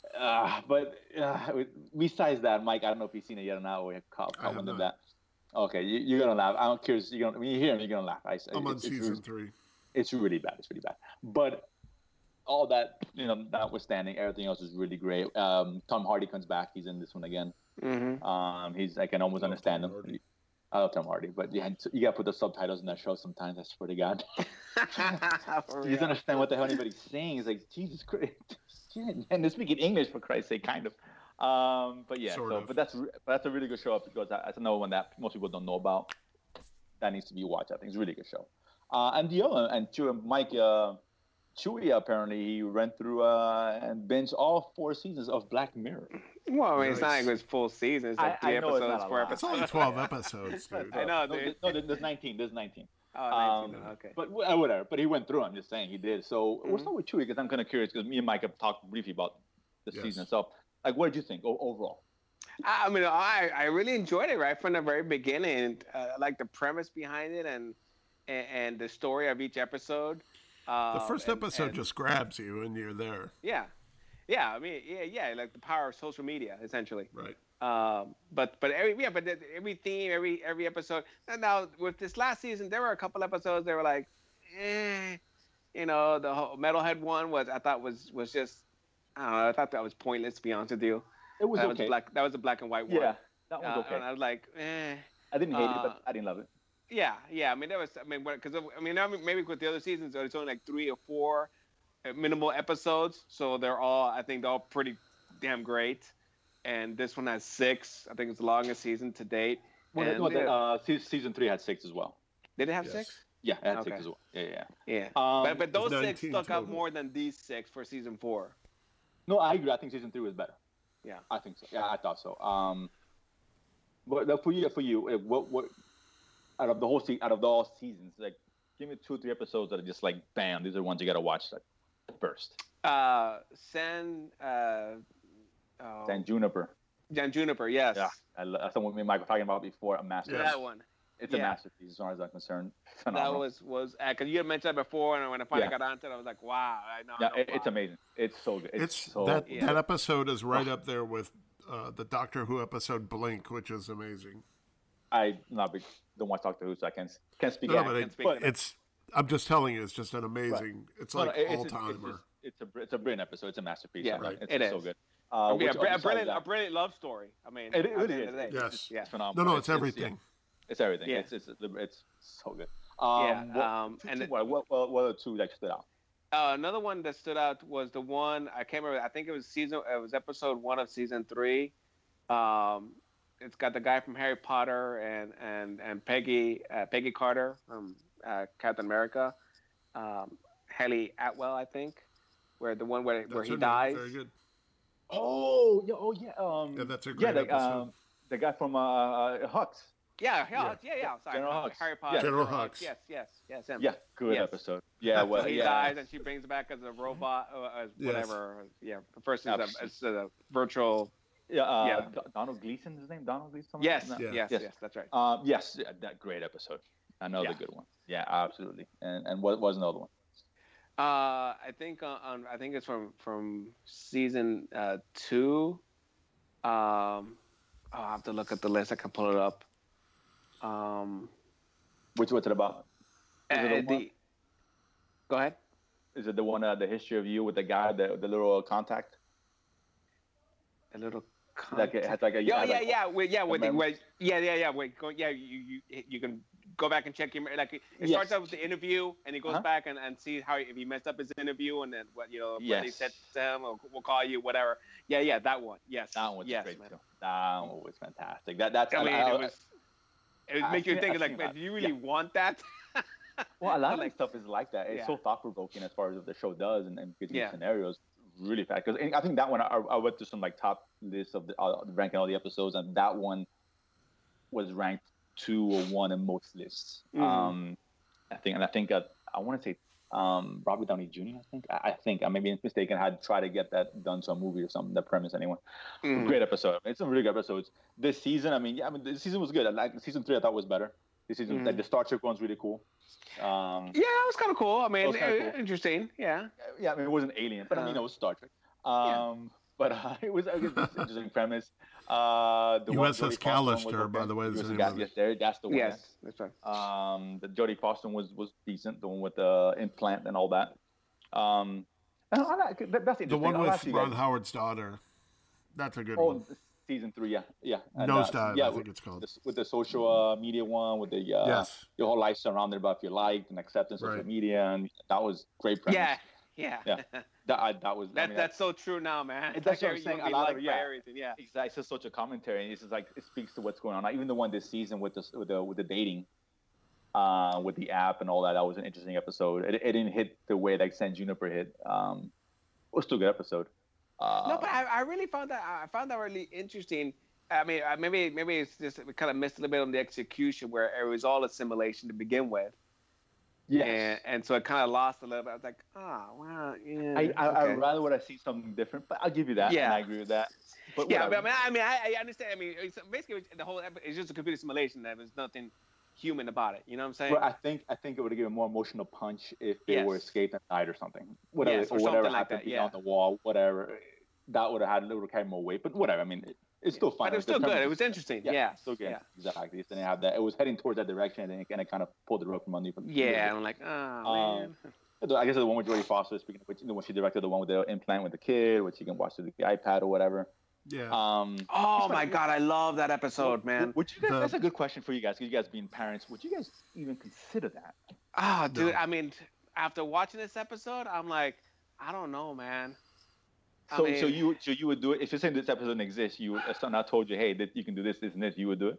But besides that, Mike, I don't know if you've seen it yet or not. We have caught one of that. Okay, you're gonna laugh. I'm curious. When you hear him, you're gonna laugh. I'm on season 3. It's really bad. It's really bad. But all that, notwithstanding, everything else is really great. Tom Hardy comes back. He's in this one again. Mm-hmm. I can almost understand him. I love Tom Hardy, but you gotta put the subtitles in that show sometimes. I swear to God. You don't understand what the hell anybody's saying. It's like, Jesus Christ. And they're speaking English, for Christ's sake, kind of. But yeah, but that's a really good show because that's another one that most people don't know about. That needs to be watched. I think it's a really good show. And the other, Mike Chewy, apparently he went through and binged all 4 seasons of Black Mirror. Well, I mean, it's not like it's full season. It's like 3 episodes, 4 episodes. It's only 12 episodes, dude. I know, dude. No, there's 19. There's 19. Oh, 19. Okay. But whatever. But he went through. I'm just saying he did. So we'll start with Chewy because I'm kind of curious because me and Mike have talked briefly about the season. So, like, what did you think overall? I mean, I really enjoyed it right from the very beginning. Like the premise behind it and the story of each episode. The first episode just grabs you and you're there. Yeah. I mean, like the power of social media, essentially. Right. But every theme, every episode. And now with this last season, there were a couple episodes that were like, the whole Metalhead one I thought was just, I don't know. I thought that was pointless. To be honest with you, it was okay. That was a black and white one. Yeah, that was okay. And I was like, I didn't hate it, but I didn't love it. Yeah. Maybe with the other seasons, it's only like 3 or 4 minimal episodes, so they're all pretty damn great. And this one has 6. I think it's the longest season to date. Season 3 had 6 as well. Did it have 6? Yeah, it had 6 as well. Yeah. But those 6 stuck out more than these 6 for season 4. No, I agree. I think season 3 was better. Yeah, I think so. Yeah, I thought so. But for you, what out of all seasons, like, give me 2 or 3 episodes that are just like, bam, these are the ones you gotta watch like first. San Juniper. San Juniper, yes. Yeah, that's the one me and Mike were talking about before. A masterpiece. That one. It's a masterpiece as far as I'm concerned. Phenomenal. That was because you had mentioned that before, and when I finally got onto it, I was like, wow. It's amazing. It's so good. That episode is right up there with the Doctor Who episode Blink, which is amazing. Don't watch Doctor Who, so I can't speak. I'm just telling you, it's just an amazing. Right. It's like all-timer. It's a brilliant episode. It's a masterpiece. Yeah, right. It's so good. A brilliant love story. I mean, it really is. Yes. It's phenomenal. No, it's everything. It's everything. Yeah. It's so good. What other 2 that stood out? Another one that stood out was the one I can't remember. I think it was episode 1 of season 3. It's got the guy from Harry Potter and Peggy Carter from Captain America, Haley Atwell, I think, where he dies. Very good. Oh yeah. That's a great episode. The guy from Hux. Yeah. Sorry, General Hux. Harry Potter. General Hux. Yes, him. Yeah, good episode. Yeah, well, he dies and she brings back as a robot, as whatever. Yes. Yeah, first it's a virtual. Donald Gleason's his name. Donald Gleason. Yes, that's right. Yes, that great episode. Another good one. Yeah, absolutely. And what was another one? I think it's from season 2. I'll have to look at the list. I can pull it up. What's it about? Go ahead. Is it the one the history of you with the guy, the little contact? The little contact. Like it has like a you can go back and check him. Like it starts out with the interview, and he goes back and sees how if he messed up his interview, and then what he said to him, or we'll call you, whatever. Yeah, that one. Yes, that one was great man. too. That one was fantastic. That's. It would make you think like, man, do you really want that? Well, a lot of stuff is like that. It's so thought-provoking as far as what the show does, and gives you scenarios really fast. Because I think that one, I went to some like top lists of the ranking all the episodes, and that one was ranked 2 or 1 in most lists. I think I want to say Robert Downey Jr. I think I may be mistaken. Had tried to get that done to a movie or something. The premise, anyway. Great episode. It's some really good episodes. This season, this season was good. Like season 3, I thought was better. This season, like the Star Trek one's really cool. Yeah, it was kind of cool. I mean, cool. Interesting. Yeah. Yeah, I mean, it wasn't Alien, but it was Star Trek. But it was an interesting premise. The USS Callister, by the way. That's the one. Yes, that's right. The Jodie Foster was decent. The one with the implant and all that. That's the one with Ron Howard's daughter. That's a good one. Season 3, yeah. Nosedive, I think it's called. With the social media one, with the your whole life surrounded by if you liked and acceptance of social media, and that was great premise. Yeah. That was. That's so true now, man. That's what I'm saying. A lot of everything. Yeah. Exactly. It's just such a commentary. It's just like it speaks to what's going on. Even the one this season with the dating, with the app and all that. That was an interesting episode. It didn't hit the way like San Juniper hit. It was still a good episode. No, but I really found that really interesting. I mean, maybe it's just we kind of missed a little bit on the execution where it was all a simulation to begin with. Yes. And so it kind of lost a little bit. I was like, wow, yeah. I rather would have seen something different, but I'll give you that. Yeah. And I agree with that. But yeah, but I understand. I mean, it's basically the whole episode is just a computer simulation. There was nothing human about it. You know what I'm saying? Well, I think it would have given a more emotional punch if they were escaped at night or something. Whatever, or whatever like happened that, on the wall, whatever. That would have carried more weight. But whatever. I mean, it's still fun. But it was still good. It was interesting. Yeah. Still good. Yeah. Exactly. It didn't have that. It was heading towards that direction, and it kind of pulled the rug from under you. Yeah. I'm like, man. I guess the one with Jodie Foster, speaking of which, when she directed the one with the implant with the kid, which you can watch through the iPad or whatever. Yeah. Oh my God, I love that episode, man. Would you guys? That's a good question for you guys. Because you guys being parents, would you guys even consider that? Dude. No. I mean, after watching this episode, I'm like, I don't know, man. So you would do it if you're saying this episode exists. If someone told you, hey, that you can do this, and this, you would do it.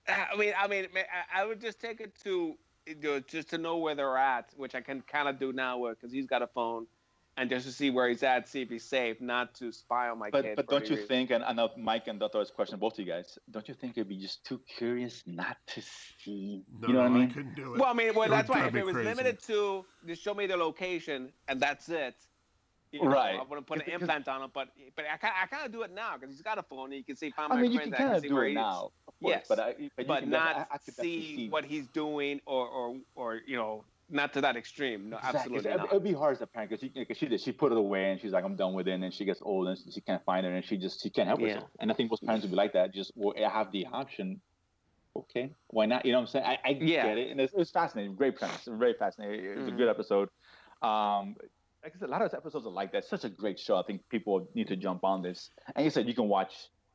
I would just take it to just to know where they're at, which I can kind of do now because he's got a phone, and just to see where he's at, see if he's safe, not to spy on my kid. But don't you think? And I know Mike and Dr. question both of you guys. Don't you think it'd be just too curious not to see? No, you know what I mean? I couldn't do it. Well, that's why if it was limited to just show me the location and that's it. Right. I wouldn't put an implant on him, but I kind of do it now because he's got a phone and you can see. You can kind of do it now, of course, yes, but not see what he's doing or not to that extreme. No, exactly. Absolutely not. It'd be hard as a parent because she put it away and she's like, I'm done with it, and then she gets old and she can't find it and she can't help herself. And I think most parents would be like that. Just I have the option. Okay, why not? You know what I'm saying? I get it, and it's fascinating. Great premise. Very fascinating. It's a good episode. Like I said, a lot of those episodes are like that. It's such a great show. I think people need to jump on this. And you said you can watch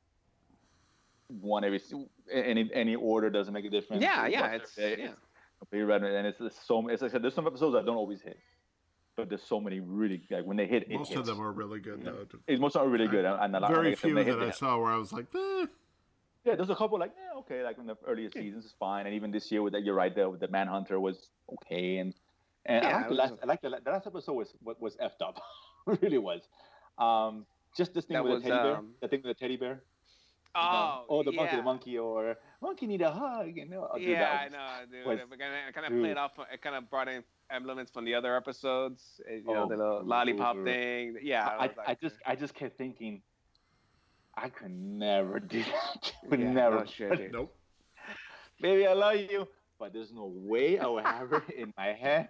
one any order, doesn't make a difference. It's completely relevant. And it's so. As I said, there's some episodes that don't always hit, but there's so many really like when they hit. Most of them are really good though. Most of them are really good. And a lot, very few that I saw where I was like, Yeah, there's a couple like okay, like in the earlier seasons it's fine, and even this year with that, you're right there with the Manhunter was okay, and I like the last episode was effed up, it really was. Just this thing with the teddy bear, the thing with the teddy bear. The monkey or monkey need a hug. I know, dude. I kind of played off. It kind of brought in elements from the other episodes. The little lollipop thing. Yeah, I just kept thinking, I could never do that. Never. Dude. Nope. Baby, I love you, but there's no way I would have her in my head.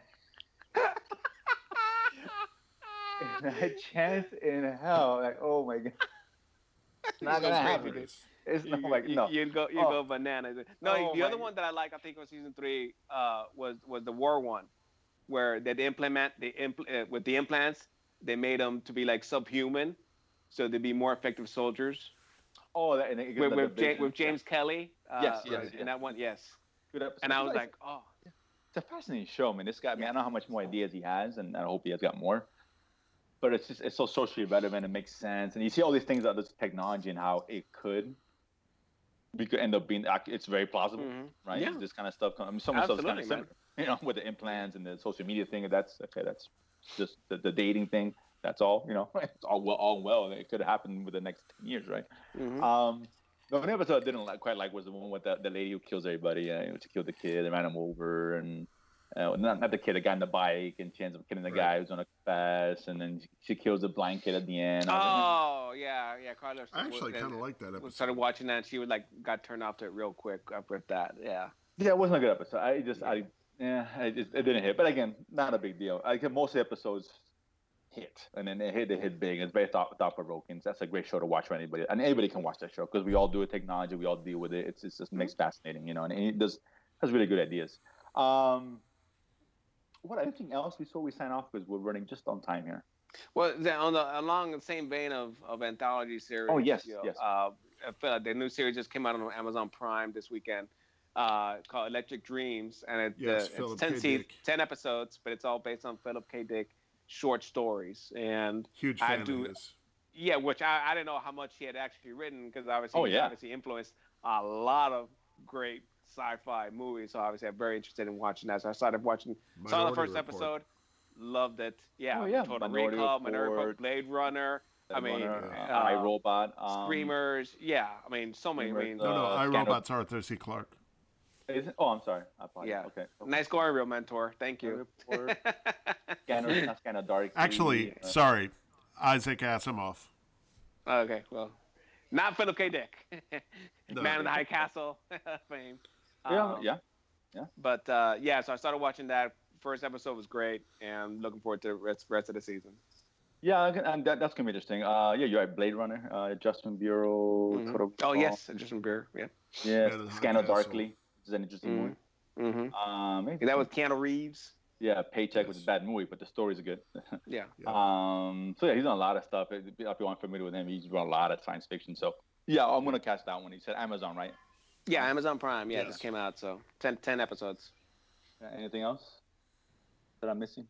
And a chance in hell, like, oh my God. It's not gonna happen. It's not like no. You go bananas. No, the other one that I like, I think was season 3, was the war one, where they implement with the implants, they made them to be like subhuman, so they'd be more effective soldiers. Oh, with James Kelly. Yes. In that one, yes. Good episode. And I was like, oh. It's a fascinating show, man. This guy, I mean, I don't know how much more ideas he has, and I hope he has got more. But it's so socially relevant. It makes sense, and you see all these things about this technology and how it could end up being. It's very plausible, right? Yeah. This kind of stuff. I mean, some of the stuff's kind of similar, with the implants and the social media thing. That's just the dating thing. That's all, it's all well. It could happen within the next 10 years, right? Mm-hmm. The only episode I didn't quite like was the one with the lady who kills everybody. She killed the kid and ran him over, and not the kid, the guy on the bike, and she ends up killing the guy who's gonna confess, and then she kills the blind kid at the end. Oh yeah, Carlos. I actually kind of like that episode. Started watching that, and she got turned off to it real quick with that. Yeah. Yeah, it wasn't a good episode. It didn't hit. But again, not a big deal. I think most of the episodes hit, and then they hit big. It's very thought-provoking. That's a great show to watch for anybody, and anybody can watch that show because we all do it. Technology, we all deal with it. It's just makes fascinating, and it has really good ideas. Anything else before we sign off? Because we're running just on time here. Well, along the same vein of anthology series. Oh yes. I feel like the new series just came out on Amazon Prime this weekend, called Electric Dreams, and it's 10 episodes, but it's all based on Philip K. Dick short stories. And huge fan of his. Yeah, which I didn't know how much he had actually written, because obviously influenced a lot of great sci-fi movies. So obviously I'm very interested in watching that. So I started watching. Saw the first episode, loved it. Yeah, Total Recall, Minority Report, Blade Runner. iRobot, Screamers. Yeah, I mean so many. iRobot's Arthur C. Clarke. I'm sorry. I apologize. Yeah. Okay. Nice going, Real Mentor. Thank you. Scanner Dark. Actually, sorry, Isaac Asimov. Okay, well, not Philip K. Dick. Man in the High Castle fame. Yeah. But so I started watching that. First episode was great, and looking forward to the rest of the season. Yeah, and that's gonna be interesting. You're right. Blade Runner, Justin Bureau. Mm-hmm. Oh yes, Justin Bureau. Yeah. Yeah. Scandal Darkly is an interesting movie. That was Keanu Reeves. Yeah, Paycheck was a bad movie, but the stories are good. Yeah. He's done a lot of stuff. If you aren't familiar with him, he's done a lot of science fiction. So yeah, I'm gonna catch that one. He said Amazon, right? Yeah, Amazon Prime. Yeah, it just came out. So 10 episodes. Anything else that I'm missing?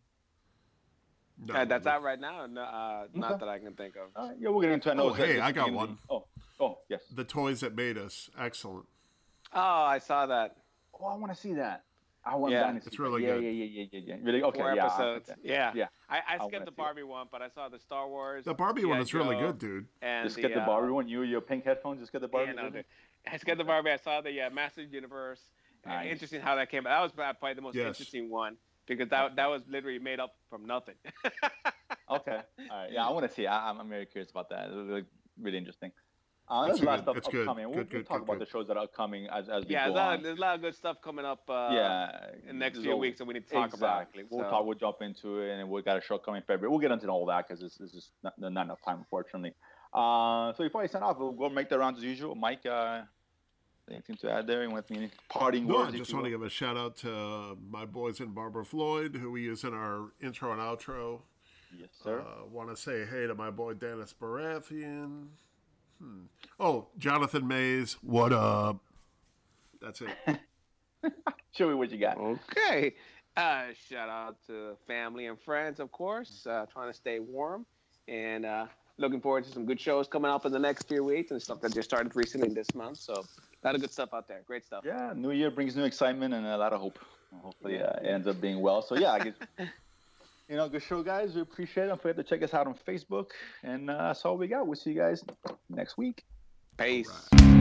No, that's out right now. No, not that I can think of. We'll get into it. I got one. Oh, yes. The Toys That Made Us. Excellent. Oh, I saw that. Oh, I want to see that. It's really good. Yeah. Really? Okay. 4 episodes. Yeah. I skipped the Barbie one, but I saw the Star Wars. The Barbie one is really good, dude. And just get the Barbie one. Your pink headphones. Just get the Barbie. I skipped the Barbie. I saw the Master Universe. Nice. Interesting how that came out. That was probably the most interesting one, because that was literally made up from nothing. Okay. All right. Yeah, I want to see. I'm very curious about that. It was really interesting. There's a lot of stuff upcoming. We'll talk about the shows that are coming as we go on. There's a lot of good stuff coming up in the next few weeks that we need to talk about. Exactly. We'll jump into it, and we got a show coming in February. We'll get into all that because this is just not enough time, unfortunately. So before I sign off, we'll go make the rounds as usual. Mike, anything to add there? You want any parting words? I just want to give a shout out to my boys in Barbara Floyd, who we use in our intro and outro. Yes, sir. Want to say hey to my boy Dennis Baratheon. Oh, Jonathan Mays, what up? That's it. Show me what you got. Okay. Shout out to family and friends, of course. Trying to stay warm. And looking forward to some good shows coming up in the next few weeks and stuff that just started recently this month. So a lot of good stuff out there. Great stuff. Yeah, New Year brings new excitement and a lot of hope. Hopefully it ends up being well. So yeah, I guess... good show, guys. We appreciate it. Don't forget to check us out on Facebook. And that's all we got. We'll see you guys next week. Peace. Right.